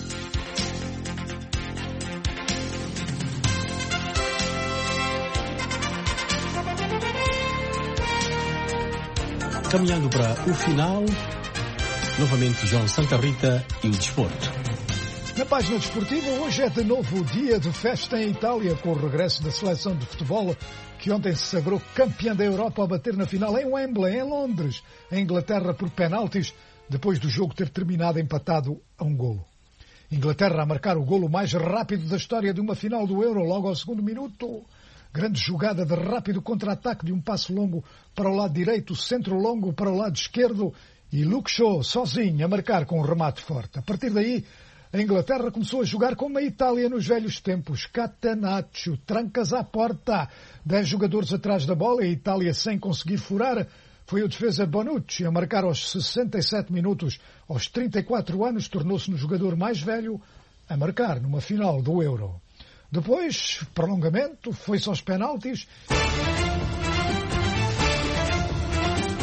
Caminhando para o final, novamente João Santa Rita e o desporto. Na página desportiva, hoje é de novo dia de festa em Itália, com o regresso da seleção de futebol, que ontem se sagrou campeã da Europa ao bater na final em Wembley, em Londres, a Inglaterra por penaltis, depois do jogo ter terminado empatado a um golo. Inglaterra a marcar o golo mais rápido da história de uma final do Euro, logo ao segundo minuto. Grande jogada de rápido contra-ataque de um passo longo para o lado direito, centro longo para o lado esquerdo e Luke Shaw sozinho a marcar com um remate forte. A partir daí, a Inglaterra começou a jogar como a Itália nos velhos tempos. Catenaccio, trancas à porta. 10 jogadores atrás da bola e a Itália sem conseguir furar. Foi o defesa Bonucci a marcar aos 67 minutos. Aos 34 anos tornou-se no jogador mais velho a marcar numa final do Euro. Depois, prolongamento, foi-se aos penaltis.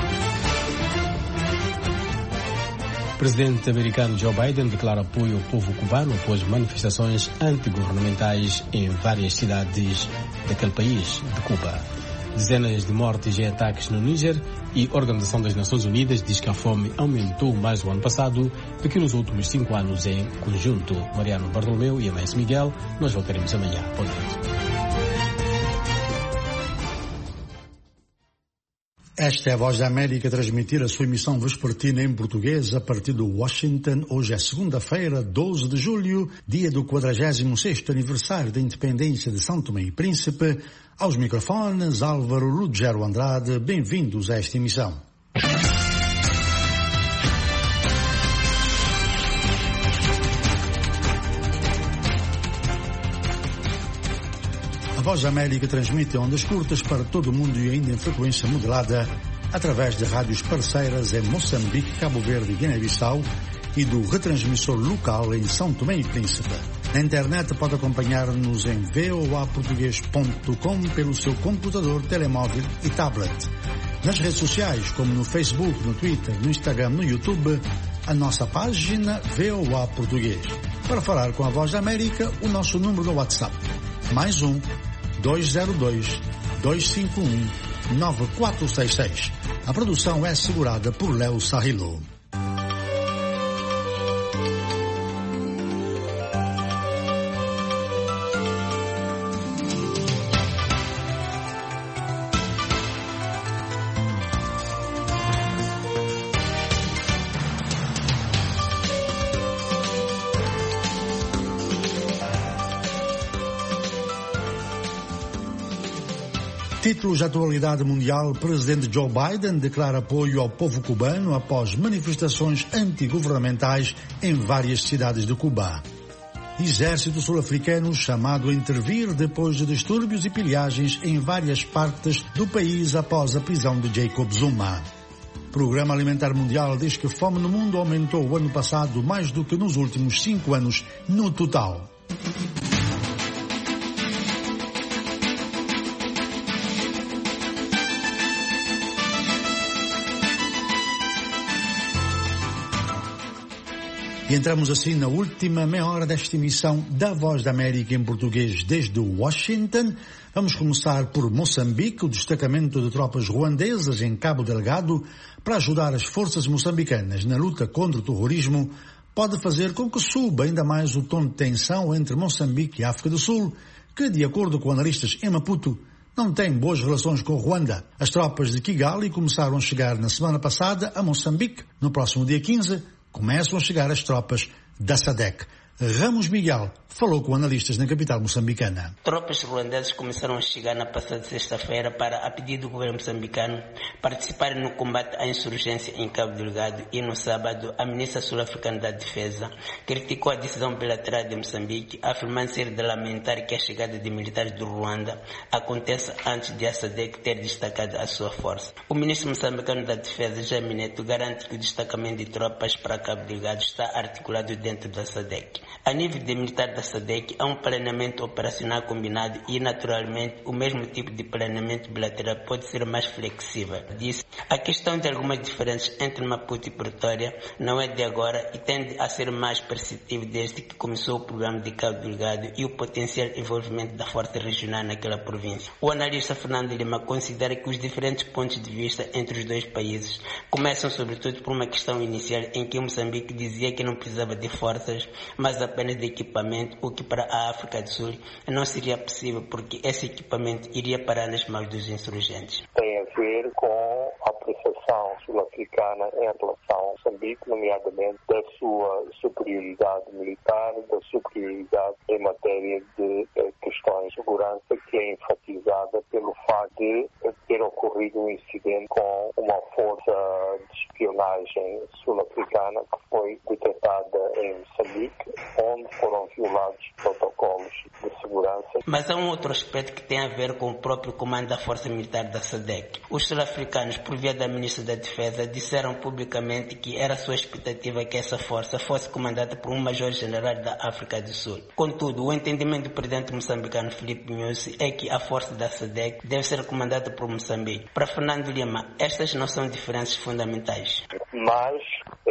presidente americano Joe Biden declara apoio ao povo cubano após manifestações antigovernamentais em várias cidades daquele país, de Cuba. Dezenas de mortes em ataques no Níger e a Organização das Nações Unidas diz que a fome aumentou mais no ano passado do que nos últimos 5 anos em conjunto. Mariano Bartolomeu e Amés Miguel, nós voltaremos amanhã. Boa noite. Esta é a Voz da América a transmitir a sua emissão vespertina em português a partir de Washington. Hoje é segunda-feira, 12 de julho, dia do 46º aniversário da independência de São Tomé e Príncipe. Aos microfones, Álvaro Ruggiero Andrade. Bem-vindos a esta emissão. A Voz da América transmite ondas curtas para todo o mundo e ainda em frequência modulada através de rádios parceiras em Moçambique, Cabo Verde e Guiné-Bissau e do retransmissor local em São Tomé e Príncipe. Na internet pode acompanhar-nos em voaportugues.com pelo seu computador, telemóvel e tablet. Nas redes sociais, como no Facebook, no Twitter, no Instagram, no YouTube, a nossa página VOA Português. Para falar com a Voz da América, o nosso número no WhatsApp. Mais 202-251-9466. A produção é assegurada por Léo Sarrilo. Títulos de atualidade mundial: presidente Joe Biden declara apoio ao povo cubano após manifestações antigovernamentais em várias cidades de Cuba. Exército sul-africano chamado a intervir depois de distúrbios e pilhagens em várias partes do país após a prisão de Jacob Zuma. Programa Alimentar Mundial diz que a fome no mundo aumentou o ano passado mais do que nos últimos 5 anos no total. E entramos assim na última meia hora desta emissão da Voz da América em português desde Washington. Vamos começar por Moçambique. O destacamento de tropas ruandesas em Cabo Delgado para ajudar as forças moçambicanas na luta contra o terrorismo pode fazer com que suba ainda mais o tom de tensão entre Moçambique e África do Sul, que, de acordo com analistas em Maputo, não tem boas relações com Ruanda. As tropas de Kigali começaram a chegar na semana passada a Moçambique. No próximo dia 15, começam a chegar as tropas da SADC. Ramos Miguel falou com analistas na capital moçambicana. Tropas ruandesas começaram a chegar na passada sexta-feira para, a pedido do governo moçambicano, participarem no combate à insurgência em Cabo Delgado e no sábado a ministra sul-africana da Defesa criticou a decisão bilateral de Moçambique, afirmando ser de lamentar que a chegada de militares do Ruanda aconteça antes de a SADC ter destacado a sua força. O ministro moçambicano da Defesa, Jaime Neto, garante que o destacamento de tropas para Cabo Delgado está articulado dentro da SADC. A nível de militar da SADC, há um planeamento operacional combinado e, naturalmente, o mesmo tipo de planeamento bilateral pode ser mais flexível. Disse, a questão de algumas diferenças entre Maputo e Pretória não é de agora e tende a ser mais perceptível desde que começou o programa de Cabo Delgado e o potencial envolvimento da força regional naquela província. O analista Fernando Lima considera que os diferentes pontos de vista entre os dois países começam sobretudo por uma questão inicial em que Moçambique dizia que não precisava de forças, mas apenas de equipamento, o que para a África do Sul não seria possível porque esse equipamento iria parar nas mãos dos insurgentes. Tem a ver com a apreciação sul-africana em relação a Moçambique, nomeadamente da sua superioridade militar, da superioridade em matéria de questões de segurança, que é enfatizada pelo facto de ter ocorrido um incidente com uma força de espionagem sul-africana que foi detectada em Moçambique, onde foram violados protocolos de segurança. Mas há um outro aspecto que tem a ver com o próprio comando da Força Militar da SADC. Os sul-africanos, por via da Ministra da Defesa, disseram publicamente que era sua expectativa que essa força fosse comandada por um Major-General da África do Sul. Contudo, o entendimento do presidente moçambicano Filipe Nyusi é que a força da SADC deve ser comandada por Moçambique. Para Fernando Lima, estas não são diferenças fundamentais. Mas é preciso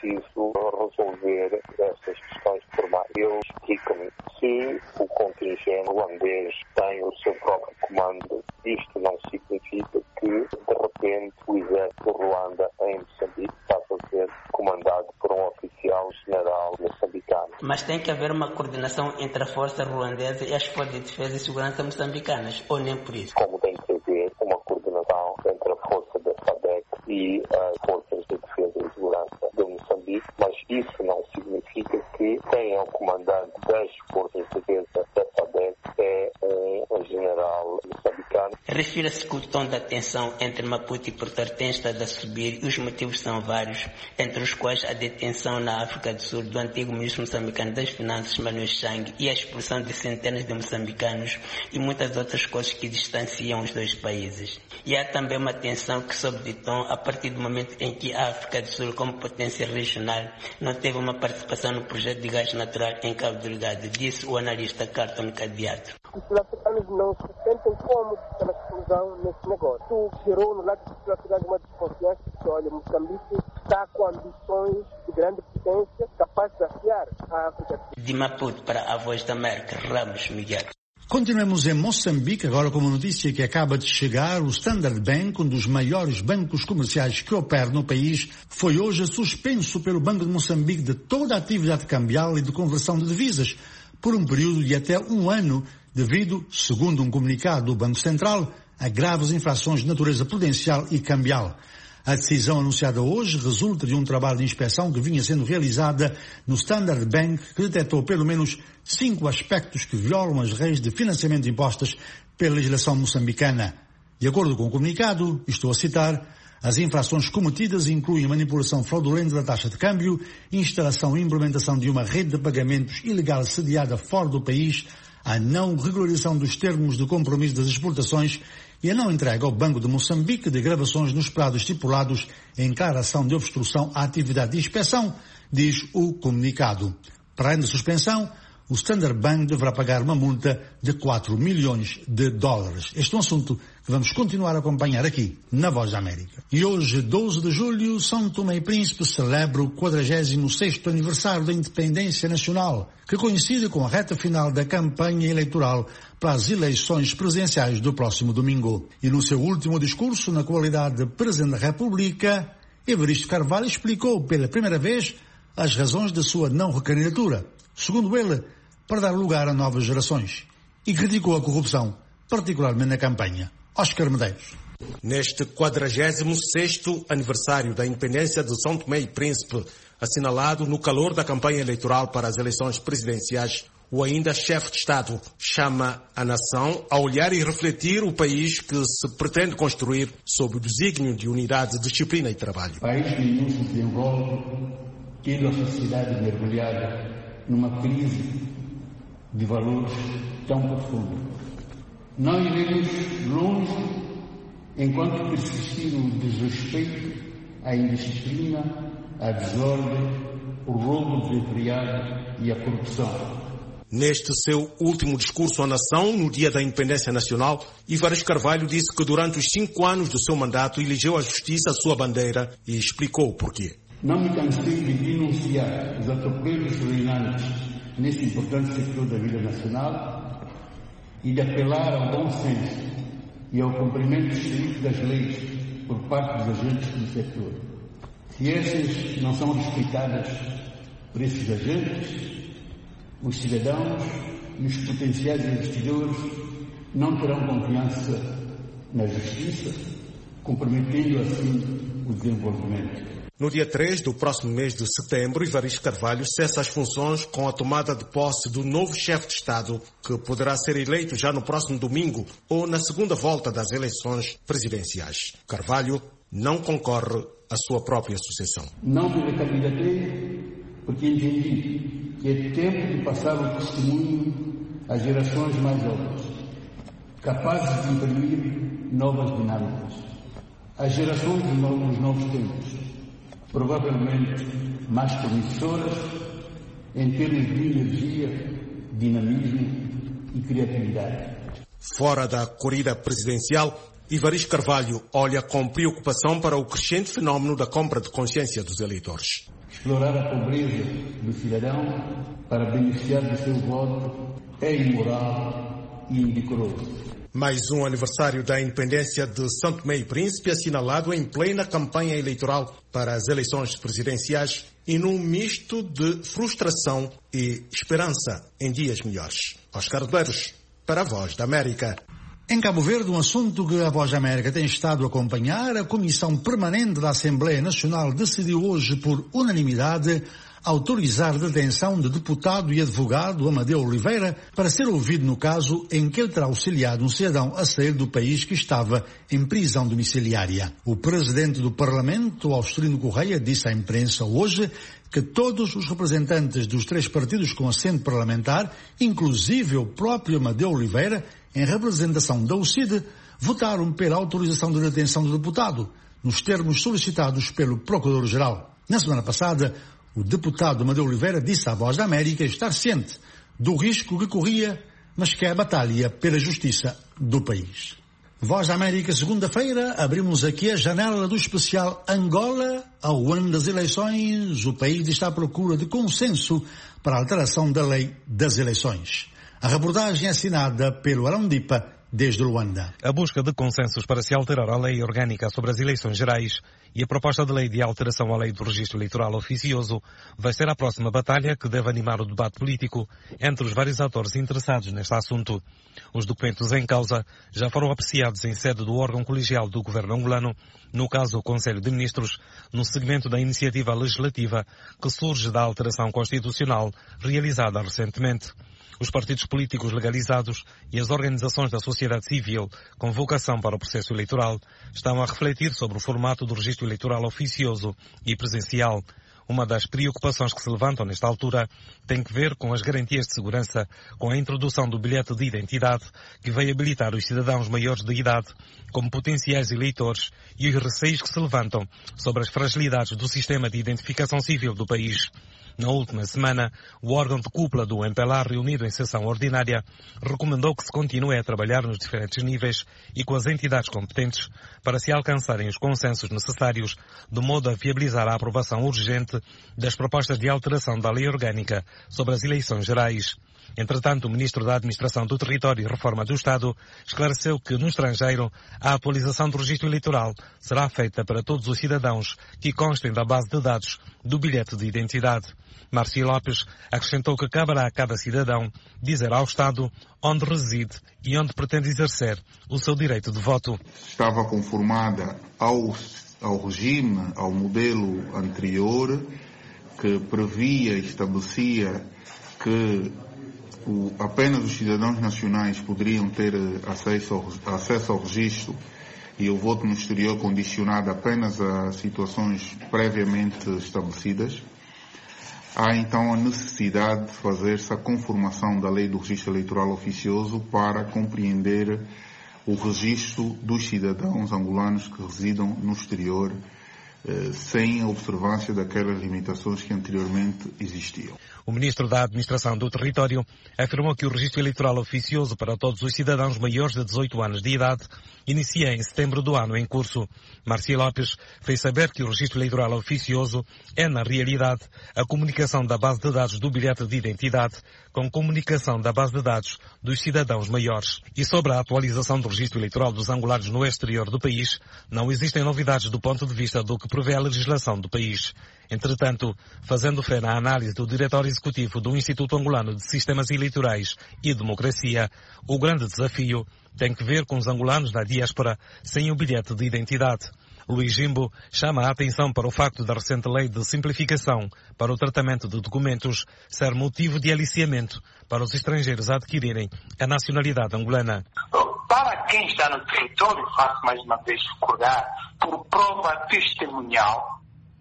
preciso resolver essas questões formais. Eu explico-me. Se o contingente ruandês tem o seu próprio comando, isto não significa que, de repente, o exército do Ruanda em Moçambique passa a ser comandado por um oficial general moçambicano. Mas tem que haver uma coordenação entre a força ruandesa e as forças de defesa e segurança moçambicanas, ou nem por isso? Como tem que haver uma coordenação entre a força da SADC e as forças de defesa e segurança de Moçambique, mas isso não significa que quem é o comandante das forças de defesa da SADC é um general moçambicano. Refira-se que o tom da tensão entre Maputo e Porto tem estado a subir e os motivos são vários, entre os quais a detenção na África do Sul do antigo ministro moçambicano das Finanças, Manuel Chang, e a expulsão de centenas de moçambicanos e muitas outras coisas que distanciam os dois países. E há também uma tensão que sobe de tom a partir do momento em que a África do Sul, como potência regional, não teve uma participação no projeto de gás natural em Cabo Delgado, disse o analista Carlton Cadiato. Os sul-africanos não se sentem cômodos pela exclusão nesse negócio. O que gerou no lado dos sul-africanos uma desconfiança que, olha, Moçambique está com ambições de grande potência capaz de desafiar a África. De Maputo para a Voz da América, Ramos Miguel. Continuemos em Moçambique, agora com uma notícia que acaba de chegar. O Standard Bank, um dos maiores bancos comerciais que opera no país, foi hoje suspenso pelo Banco de Moçambique de toda a atividade cambial e de conversão de divisas por um período de até 1 ano, devido, segundo um comunicado do Banco Central, a graves infrações de natureza prudencial e cambial. A decisão anunciada hoje resulta de um trabalho de inspeção que vinha sendo realizada no Standard Bank, que detectou pelo menos 5 aspectos que violam as leis de financiamento impostas pela legislação moçambicana. De acordo com o comunicado, estou a citar, as infrações cometidas incluem manipulação fraudulenta da taxa de câmbio, instalação e implementação de uma rede de pagamentos ilegal sediada fora do país, a não regularização dos termos de compromisso das exportações e a não entrega ao Banco de Moçambique de gravações nos prazos estipulados em declaração de obstrução à atividade de inspeção, diz o comunicado. Para além da suspensão, o Standard Bank deverá pagar uma multa de $4 milhões. Este é um assunto que vamos continuar a acompanhar aqui, na Voz da América. E hoje, 12 de julho, São Tomé e Príncipe celebra o 46º aniversário da independência nacional, que coincide com a reta final da campanha eleitoral para as eleições presidenciais do próximo domingo. E no seu último discurso, na qualidade de Presidente da República, Evaristo Carvalho explicou pela primeira vez as razões da sua não recandidatura, segundo ele, para dar lugar a novas gerações, e criticou a corrupção, particularmente na campanha. Oscar Medeiros. Neste 46º aniversário da independência de São Tomé e Príncipe, assinalado no calor da campanha eleitoral para as eleições presidenciais, o ainda chefe de Estado chama a nação a olhar e refletir o país que se pretende construir sob o desígnio de unidade, disciplina e trabalho. O país que não se desenvolve, tendo a sociedade mergulhada numa crise de valores tão profunda. Não iremos longe enquanto persistir o desrespeito, a indisciplina, a desordem, o roubo desenfreado e a corrupção. Neste seu último discurso à nação, no Dia da Independência Nacional, Evaristo Carvalho disse que durante os 5 anos do seu mandato elegeu a justiça a sua bandeira e explicou o porquê. Não me cansei de denunciar os atropelos reinantes nesse importante setor da vida nacional e de apelar ao bom senso e ao cumprimento estrito das leis por parte dos agentes do setor. Se essas não são respeitadas por esses agentes, os cidadãos e os potenciais investidores não terão confiança na justiça, comprometendo assim o desenvolvimento. No dia 3 do próximo mês de setembro, Evaristo Carvalho cessa as funções com a tomada de posse do novo chefe de Estado, que poderá ser eleito já no próximo domingo ou na segunda volta das eleições presidenciais. Carvalho não concorre à sua própria sucessão. Não me recandidatei porque entendi que é tempo de passar o testemunho às gerações mais novas, capazes de imprimir novas dinâmicas. Às gerações dos novos tempos, provavelmente mais promissoras em termos de energia, dinamismo e criatividade. Fora da corrida presidencial, Ivaristo Carvalho olha com preocupação para o crescente fenómeno da compra de consciência dos eleitores. Explorar a pobreza do cidadão para beneficiar do seu voto é imoral e indecoroso. Mais um aniversário da independência de São Tomé e Príncipe assinalado em plena campanha eleitoral para as eleições presidenciais e num misto de frustração e esperança em dias melhores. Oscar Rebeiros, para a Voz da América. Em Cabo Verde, um assunto que a Voz da América tem estado a acompanhar, a Comissão Permanente da Assembleia Nacional decidiu hoje, por unanimidade, autorizar a detenção de deputado e advogado Amadeu Oliveira para ser ouvido no caso em que ele terá auxiliado um cidadão a sair do país que estava em prisão domiciliária. O presidente do Parlamento, Austelino Correia, disse à imprensa hoje que todos os representantes dos 3 partidos com assento parlamentar, inclusive o próprio Amadeu Oliveira, em representação da UCID, votaram pela autorização de detenção do deputado, nos termos solicitados pelo Procurador-Geral. Na semana passada, o deputado Amadeu Oliveira disse à Voz da América estar ciente do risco que corria, mas quer a batalha pela justiça do país. Voz da América, segunda-feira, abrimos aqui a janela do especial Angola. Ao ano das eleições, o país está à procura de consenso para a alteração da lei das eleições. A reportagem é assinada pelo Arão Dipa, desde Luanda. A busca de consensos para se alterar a lei orgânica sobre as eleições gerais e a proposta de lei de alteração à lei do registro eleitoral oficioso vai ser a próxima batalha que deve animar o debate político entre os vários atores interessados neste assunto. Os documentos em causa já foram apreciados em sede do órgão colegial do governo angolano, no caso o Conselho de Ministros, no segmento da iniciativa legislativa que surge da alteração constitucional realizada recentemente. Os partidos políticos legalizados e as organizações da sociedade civil com vocação para o processo eleitoral estão a refletir sobre o formato do registro eleitoral oficioso e presencial. Uma das preocupações que se levantam nesta altura tem que ver com as garantias de segurança com a introdução do bilhete de identidade que vai habilitar os cidadãos maiores de idade como potenciais eleitores e os receios que se levantam sobre as fragilidades do sistema de identificação civil do país. Na última semana, o órgão de cúpula do MPLA, reunido em sessão ordinária, recomendou que se continue a trabalhar nos diferentes níveis e com as entidades competentes para se alcançarem os consensos necessários, de modo a viabilizar a aprovação urgente das propostas de alteração da lei orgânica sobre as eleições gerais. Entretanto, o Ministro da Administração do Território e Reforma do Estado esclareceu que, no estrangeiro, a atualização do registro eleitoral será feita para todos os cidadãos que constem da base de dados do bilhete de identidade. Marci Lopes acrescentou que caberá a cada cidadão dizer ao Estado onde reside e onde pretende exercer o seu direito de voto. Estava conformada ao regime, ao modelo anterior, que previa e estabelecia que apenas os cidadãos nacionais poderiam ter acesso ao registro e o voto no exterior condicionado apenas a situações previamente estabelecidas. Há então a necessidade de fazer-se a conformação da lei do registro eleitoral oficioso para compreender o registro dos cidadãos angolanos que residam no exterior sem a observância daquelas limitações que anteriormente existiam. O Ministro da Administração do Território afirmou que o registro eleitoral oficioso para todos os cidadãos maiores de 18 anos de idade inicia em setembro do ano em curso. Marci Lopes fez saber que o registro eleitoral oficioso é, na realidade, a comunicação da base de dados do bilhete de identidade com comunicação da base de dados dos cidadãos maiores. E sobre a atualização do registro eleitoral dos angolanos no exterior do país, não existem novidades do ponto de vista do que prevê a legislação do país. Entretanto, fazendo fé na análise do diretor executivo do Instituto Angolano de Sistemas Eleitorais e Democracia, o grande desafio tem que ver com os angolanos na diáspora sem o bilhete de identidade. Luís Jimbo chama a atenção para o facto da recente lei de simplificação para o tratamento de documentos ser motivo de aliciamento para os estrangeiros a adquirirem a nacionalidade angolana. Para quem está no território, faço mais uma vez recordar, por prova testemunhal,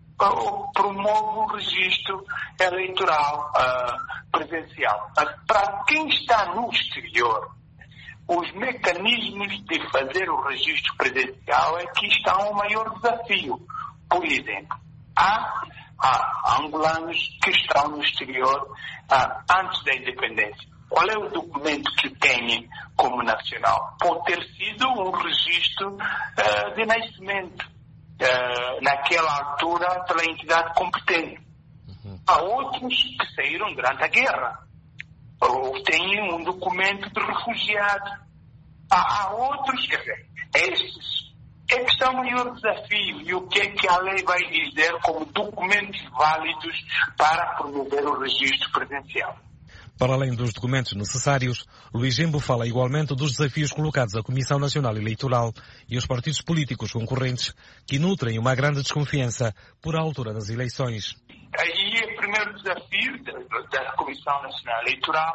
promove o registro eleitoral presencial. Mas para quem está no exterior, os mecanismos de fazer o registro presencial é que está um maior desafio. Por exemplo, há a angolanos que estão no exterior antes da independência. Qual é o documento que têm como nacional? Pode ter sido um registro de nascimento, naquela altura pela entidade competente. Há outros que saíram durante a guerra, ou têm um documento de refugiado. Há outros, quer dizer, estes é que está o maior desafio. E o que é que a lei vai dizer como documentos válidos para promover o registro presencial? Para além dos documentos necessários, Luís Jimbo fala igualmente dos desafios colocados à Comissão Nacional Eleitoral e aos partidos políticos concorrentes, que nutrem uma grande desconfiança por altura das eleições. Aí o primeiro desafio da Comissão Nacional Eleitoral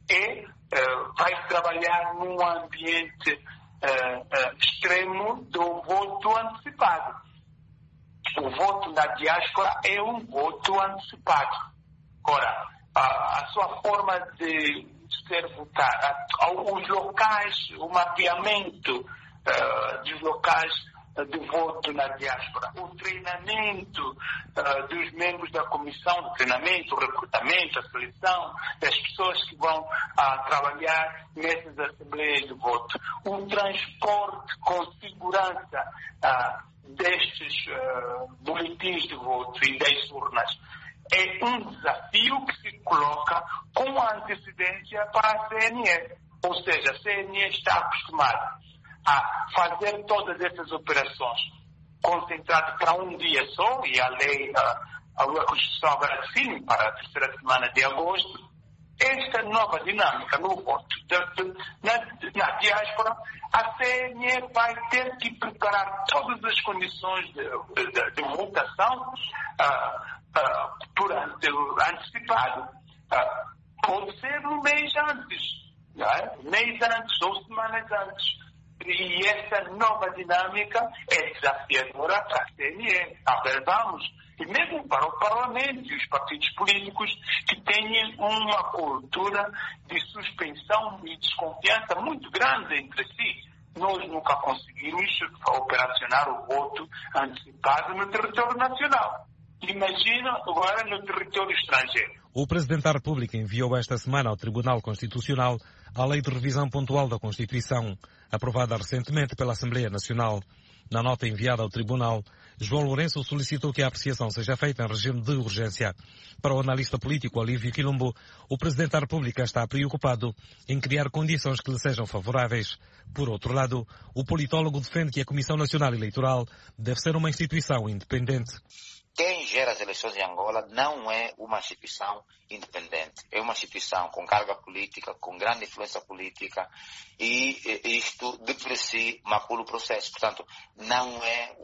vai trabalhar num ambiente extremo do voto antecipado. O voto da diáspora é um voto antecipado. Ora, a sua forma de ser votado, os locais, o mapeamento dos locais de voto na diáspora, o treinamento dos membros da comissão de treinamento, o recrutamento, a seleção das pessoas que vão trabalhar nessas assembleias de voto, o transporte com segurança destes boletins de voto e das urnas. É um desafio que se coloca com antecedência para a CNE. Ou seja, a CNE está acostumada a fazer todas essas operações concentradas para um dia só, e a lei, a Constituição agora define para a terceira semana de agosto. Esta nova dinâmica no voto na diáspora, a CNE vai ter que preparar todas as condições de votação por antecipado. Pode ser um mês antes, mês antes ou semanas antes. E essa nova dinâmica é desafiadora para a CNE. Vamos. E mesmo para o Parlamento e os partidos políticos que têm uma cultura de suspensão e desconfiança muito grande entre si. Nós nunca conseguimos operacionar o voto antecipado no território nacional. Imagina agora no território estrangeiro. O Presidente da República enviou esta semana ao Tribunal Constitucional a Lei de Revisão Pontual da Constituição, aprovada recentemente pela Assembleia Nacional. Na nota enviada ao Tribunal, João Lourenço solicitou que a apreciação seja feita em regime de urgência. Para o analista político Olívio Quilombo, o Presidente da República está preocupado em criar condições que lhe sejam favoráveis. Por outro lado, o politólogo defende que a Comissão Nacional Eleitoral deve ser uma instituição independente. Quem gera as eleições em Angola não é uma instituição independente. É uma instituição com carga política, com grande influência política, e isto de por si macula o processo. Portanto, não é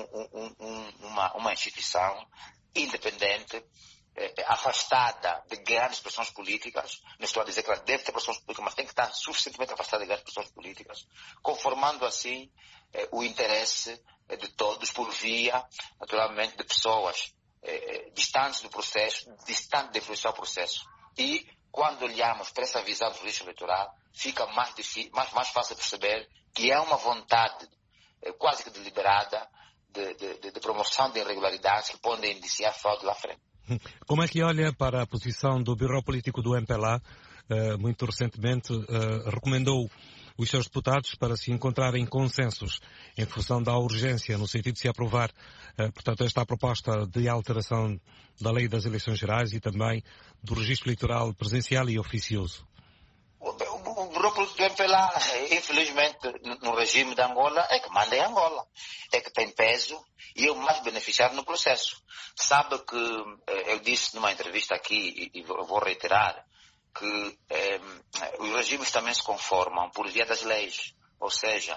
uma instituição independente, afastada de grandes pressões políticas. Não estou a dizer que ela deve ter pressões políticas, mas tem que estar suficientemente afastada de grandes pressões políticas, conformando assim o interesse de todos por via, naturalmente, de pessoas distantes do processo, distantes de influenciar o processo. E, quando olhamos para essa visão do registro eleitoral, fica mais fácil perceber que é uma vontade quase que deliberada de promoção de irregularidades que podem indiciar fraude lá frente. Como é que olha para a posição do Bureau Político do MPLA? Muito recentemente recomendou os seus deputados para se encontrarem consensos em função da urgência, no sentido de se aprovar, portanto, esta proposta de alteração da lei das eleições gerais e também do registro eleitoral presencial e oficioso. O Bureau Político do MPLA, infelizmente, no regime de Angola, é que manda em Angola, é que tem peso e é o mais beneficiário no processo. Sabe que eu disse numa entrevista aqui, e vou reiterar, que os regimes também se conformam por via das leis. Ou seja,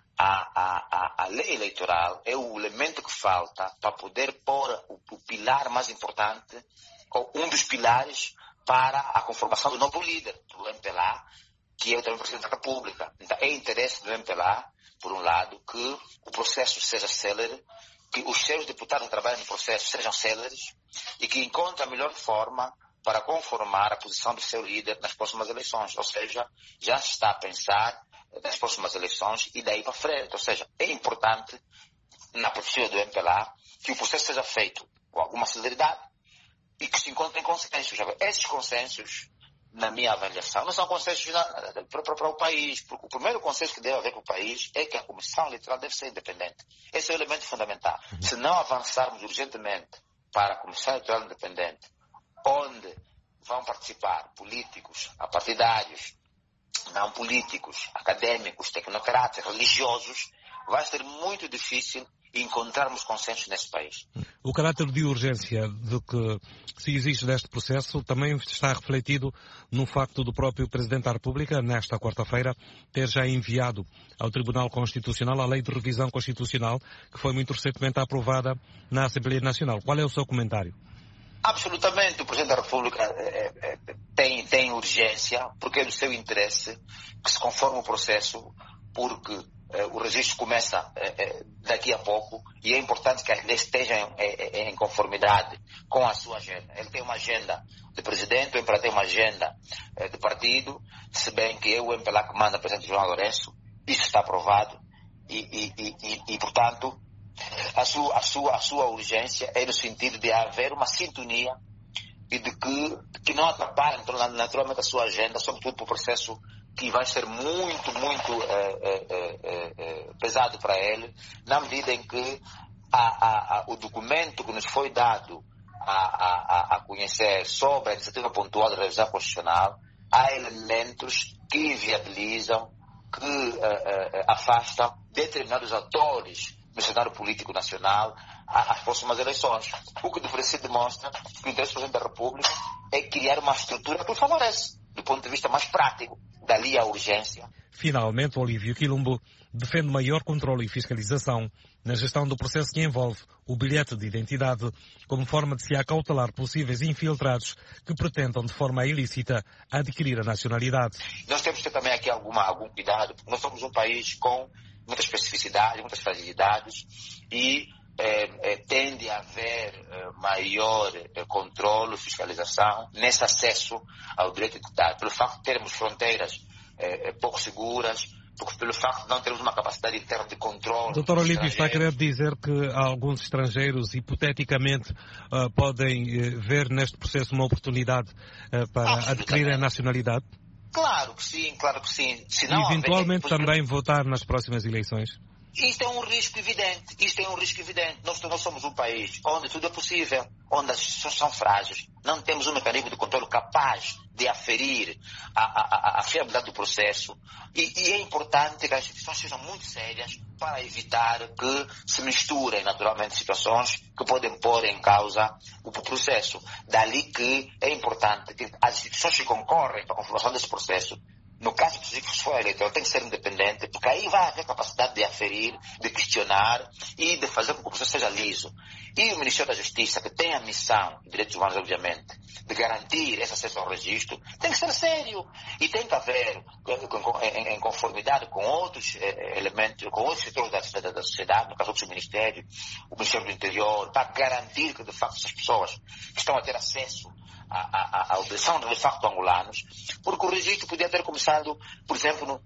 a lei eleitoral é o elemento que falta para poder pôr o pilar mais importante, ou um dos pilares, para a conformação do novo líder do MPLA, que é o também Presidente da República. Então, é interesse do MPLA, por um lado, que o processo seja célere, que os seus deputados que trabalham no processo sejam céleres e que encontrem a melhor forma para conformar a posição do seu líder nas próximas eleições. Ou seja, já se está a pensar nas próximas eleições e daí para frente. Ou seja, é importante, na perspectiva do MPLA, que o processo seja feito com alguma celeridade e que se encontrem consensos. Esses consensos, na minha avaliação, não são consensos para o país, porque o primeiro consenso que deve haver para o país é que a Comissão Eleitoral deve ser independente. Esse é o elemento fundamental. Se não avançarmos urgentemente para a Comissão Eleitoral independente, onde vão participar políticos, apartidários, não políticos, académicos, tecnocratas, religiosos, vai ser muito difícil encontrarmos consensos nesse país. O caráter de urgência de que se existe deste processo também está refletido no facto do próprio Presidente da República, nesta quarta-feira, ter já enviado ao Tribunal Constitucional a Lei de Revisão Constitucional, que foi muito recentemente aprovada na Assembleia Nacional. Qual é o seu comentário? Absolutamente. O Presidente da República tem urgência, porque é do seu interesse que se conforme o processo, porque o registro começa daqui a pouco e é importante que ele esteja em conformidade com a sua agenda. Ele tem uma agenda de presidente, o MPLA tem uma agenda de partido, se bem que é o MPLA que manda o presidente João Lourenço. Isso está aprovado e portanto, a sua urgência é no sentido de haver uma sintonia e de que não atrapalhe naturalmente a sua agenda, sobretudo para o processo que vai ser muito pesado para ele, na medida em que o documento que nos foi dado a conhecer sobre a iniciativa pontual de revisão constitucional, há elementos que viabilizam, que afastam determinados atores no cenário político nacional às próximas eleições. O que demonstra que o interesse do Presidente da República é criar uma estrutura que o favorece, do ponto de vista mais prático. Dali a urgência. Finalmente, Olívio Quilombo defende maior controle e fiscalização na gestão do processo que envolve o bilhete de identidade, como forma de se acautelar possíveis infiltrados que pretendam de forma ilícita adquirir a nacionalidade. Nós temos que ter também aqui algum cuidado, porque nós somos um país com muitas especificidades, muitas fragilidades e tende a haver maior controle, fiscalização nesse acesso ao direito de identidade. Pelo facto de termos fronteiras pouco seguras, pelo facto de não termos uma capacidade interna de controle. Dr. Olívio, está a querer dizer que alguns estrangeiros, hipoteticamente, podem ver neste processo uma oportunidade para adquirir a nacionalidade? Claro que sim, claro que sim. E eventualmente também votar nas próximas eleições? Isto é um risco evidente. Nós somos um país onde tudo é possível, onde as instituições são frágeis. Não temos um mecanismo de controle capaz de aferir a fiabilidade do processo. E é importante que as instituições sejam muito sérias para evitar que se misturem naturalmente situações que podem pôr em causa o processo. Dali que é importante que as instituições que concorrem para a confirmação desse processo, no caso específico, se for eleitoral, tem que ser independente, porque aí vai haver capacidade de aferir, de questionar e de fazer com que o processo seja liso. E o Ministério da Justiça, que tem a missão, direitos humanos obviamente, de garantir esse acesso ao registro, tem que ser sério. E tem que haver, em conformidade com outros elementos, com outros setores da sociedade, no caso outros ministérios, o Ministério do Interior, para garantir que de facto essas pessoas que estão a ter acesso à obrigação de facto angolanos, porque o registro podia ter começado, por exemplo,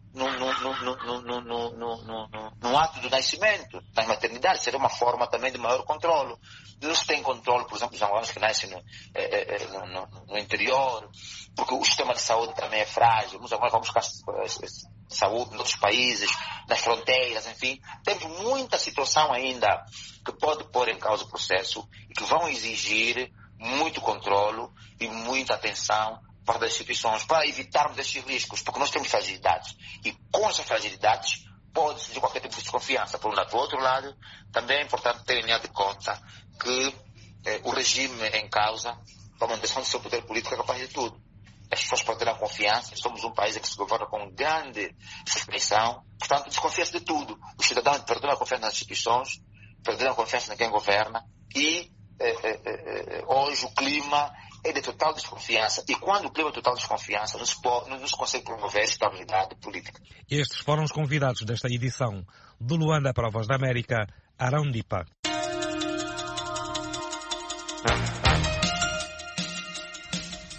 no ato do nascimento, nas maternidades, seria uma forma também de maior controle. Não se tem controle, por exemplo, dos angolanos que nascem no interior, porque o sistema de saúde também é frágil. Nós agora vamos buscar saúde em outros países, nas fronteiras, enfim. Temos muita situação ainda que pode pôr em causa o processo e que vão exigir muito controle e muita atenção para as instituições, para evitarmos estes riscos, porque nós temos fragilidades. E com essas fragilidades pode surgir qualquer tipo de desconfiança. Por um lado. Por outro lado, também é importante ter em linha de conta que o regime em causa, para a manutenção do seu poder político, é capaz de tudo. As pessoas perderam a confiança, somos um país em que se governa com grande suspeição, portanto, desconfia-se de tudo. Os cidadãos perderam a confiança nas instituições, perderam a confiança em quem governa e hoje o clima é de total desconfiança. E quando o clima é de total desconfiança, não se consegue promover estabilidade política. Estes foram os convidados desta edição do Luanda para a Voz da América, Arão Dipa.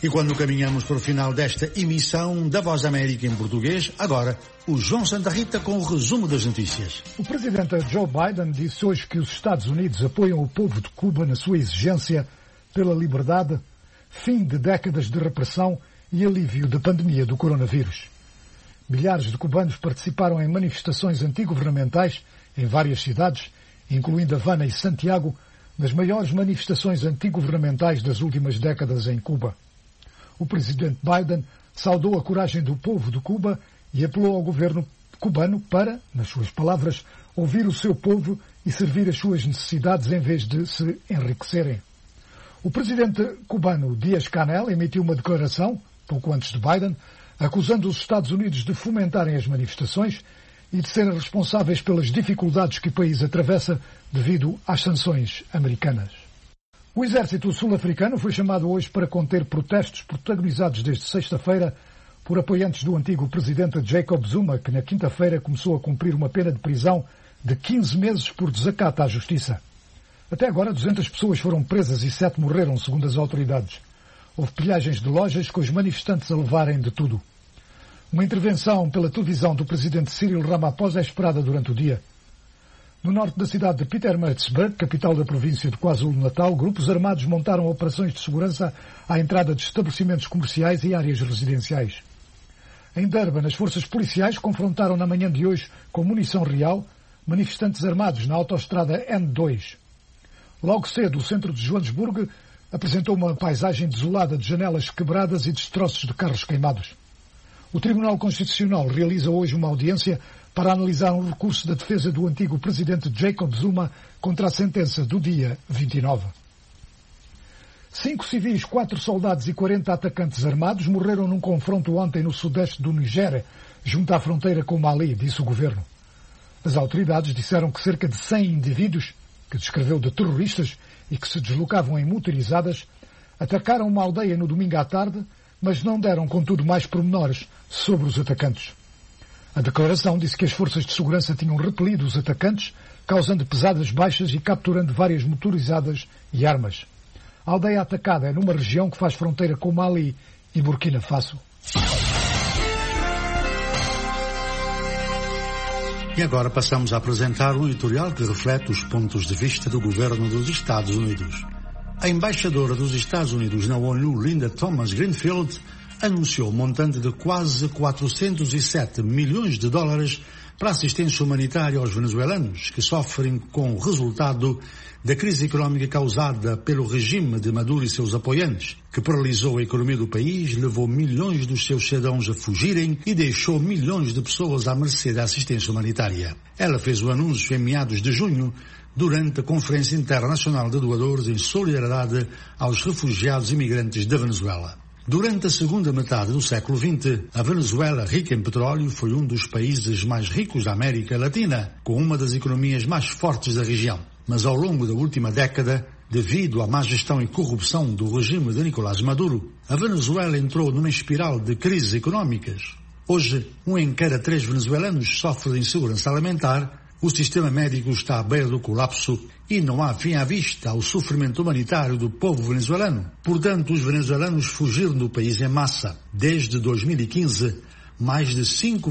E quando caminhamos para o final desta emissão da Voz da América em português, agora o João Santa Rita com o resumo das notícias. O presidente Joe Biden disse hoje que os Estados Unidos apoiam o povo de Cuba na sua exigência pela liberdade, fim de décadas de repressão e alívio da pandemia do coronavírus. Milhares de cubanos participaram em manifestações antigovernamentais em várias cidades, incluindo Havana e Santiago, nas maiores manifestações antigovernamentais das últimas décadas em Cuba. O presidente Biden saudou a coragem do povo de Cuba e apelou ao governo cubano para, nas suas palavras, ouvir o seu povo e servir as suas necessidades em vez de se enriquecerem. O presidente cubano Díaz-Canel emitiu uma declaração, pouco antes de Biden, acusando os Estados Unidos de fomentarem as manifestações e de serem responsáveis pelas dificuldades que o país atravessa devido às sanções americanas. O exército sul-africano foi chamado hoje para conter protestos protagonizados desde sexta-feira por apoiantes do antigo presidente Jacob Zuma, que na quinta-feira começou a cumprir uma pena de prisão de 15 meses por desacato à justiça. Até agora, 200 pessoas foram presas e 7 morreram, segundo as autoridades. Houve pilhagens de lojas com os manifestantes a levarem de tudo. Uma intervenção pela televisão do presidente Cyril Ramaphosa é esperada durante o dia. No norte da cidade de Pietermaritzburg, capital da província de KwaZulu-Natal, grupos armados montaram operações de segurança à entrada de estabelecimentos comerciais e áreas residenciais. Em Durban, as forças policiais confrontaram na manhã de hoje, com munição real, manifestantes armados na autoestrada N2. Logo cedo, o centro de Joanesburgo apresentou uma paisagem desolada de janelas quebradas e destroços de carros queimados. O Tribunal Constitucional realiza hoje uma audiência para analisar um recurso da defesa do antigo presidente Jacob Zuma contra a sentença do dia 29. 5 civis, 4 soldados e 40 atacantes armados morreram num confronto ontem no sudeste do Nigéria, junto à fronteira com o Mali, disse o governo. As autoridades disseram que cerca de 100 indivíduos, que descreveu de terroristas e que se deslocavam em motorizadas, atacaram uma aldeia no domingo à tarde, mas não deram, contudo, mais pormenores sobre os atacantes. A declaração disse que as forças de segurança tinham repelido os atacantes, causando pesadas baixas e capturando várias motorizadas e armas. A aldeia atacada é numa região que faz fronteira com Mali e Burkina Faso. E agora passamos a apresentar um editorial que reflete os pontos de vista do governo dos Estados Unidos. A embaixadora dos Estados Unidos na ONU, Linda Thomas-Greenfield, anunciou um montante de quase 407 milhões de dólares para assistência humanitária aos venezuelanos que sofrem com o resultado da crise económica causada pelo regime de Maduro e seus apoiantes, que paralisou a economia do país, levou milhões dos seus cidadãos a fugirem e deixou milhões de pessoas à mercê da assistência humanitária. Ela fez o anúncio em meados de junho, durante a Conferência Internacional de Doadores em solidariedade aos refugiados imigrantes da Venezuela. Durante a segunda metade do século XX, a Venezuela, rica em petróleo, foi um dos países mais ricos da América Latina, com uma das economias mais fortes da região. Mas ao longo da última década, devido à má gestão e corrupção do regime de Nicolás Maduro, a Venezuela entrou numa espiral de crises económicas. Hoje, 1 em cada 3 venezuelanos sofre de insegurança alimentar, o sistema médico está à beira do colapso e não há fim à vista ao sofrimento humanitário do povo venezuelano. Portanto, os venezuelanos fugiram do país em massa. Desde 2015, mais de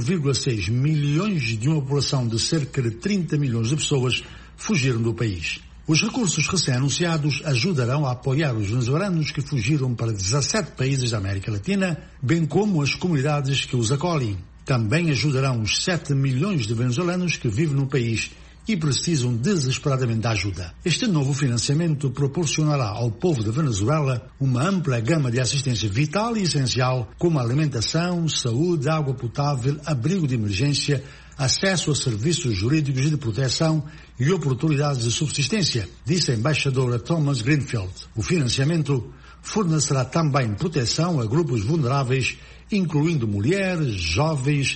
5,6 milhões de uma população de cerca de 30 milhões de pessoas fugiram do país. Os recursos recém-anunciados ajudarão a apoiar os venezuelanos que fugiram para 17 países da América Latina, bem como as comunidades que os acolhem. Também ajudarão os 7 milhões de venezuelanos que vivem no país e precisam desesperadamente de ajuda. Este novo financiamento proporcionará ao povo da Venezuela uma ampla gama de assistência vital e essencial, como alimentação, saúde, água potável, abrigo de emergência, acesso a serviços jurídicos e de proteção e oportunidades de subsistência, disse a embaixadora Thomas Greenfield. O financiamento fornecerá também proteção a grupos vulneráveis, incluindo mulheres, jovens,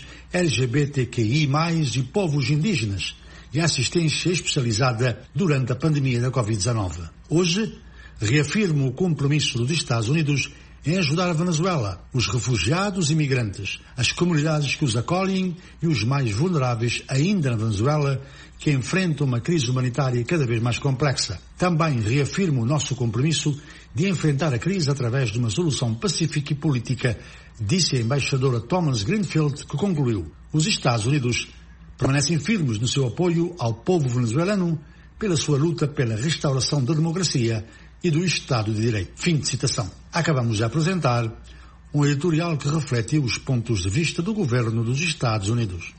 LGBTQI+, e povos indígenas, e assistência especializada durante a pandemia da Covid-19. Hoje, reafirmo o compromisso dos Estados Unidos em ajudar a Venezuela, os refugiados e imigrantes, as comunidades que os acolhem e os mais vulneráveis ainda na Venezuela, que enfrentam uma crise humanitária cada vez mais complexa. Também reafirmo o nosso compromisso de enfrentar a crise através de uma solução pacífica e política, disse a embaixadora Thomas Greenfield, que concluiu: os Estados Unidos permanecem firmes no seu apoio ao povo venezuelano pela sua luta pela restauração da democracia e do Estado de Direito. Fim de citação. Acabamos de apresentar um editorial que refletiu os pontos de vista do governo dos Estados Unidos.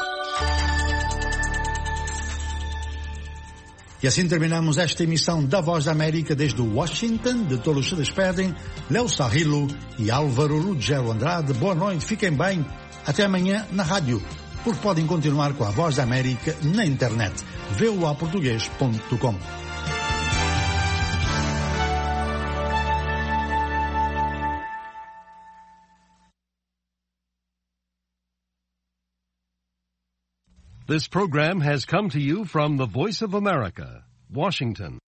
E assim terminamos esta emissão da Voz da América desde Washington. De todos se despedem Léo Sarrilo e Álvaro Ruggiero Andrade. Boa noite, fiquem bem. Até amanhã na rádio, porque podem continuar com a Voz da América na internet. voaportugues.com. This program has come to you from the Voice of America, Washington.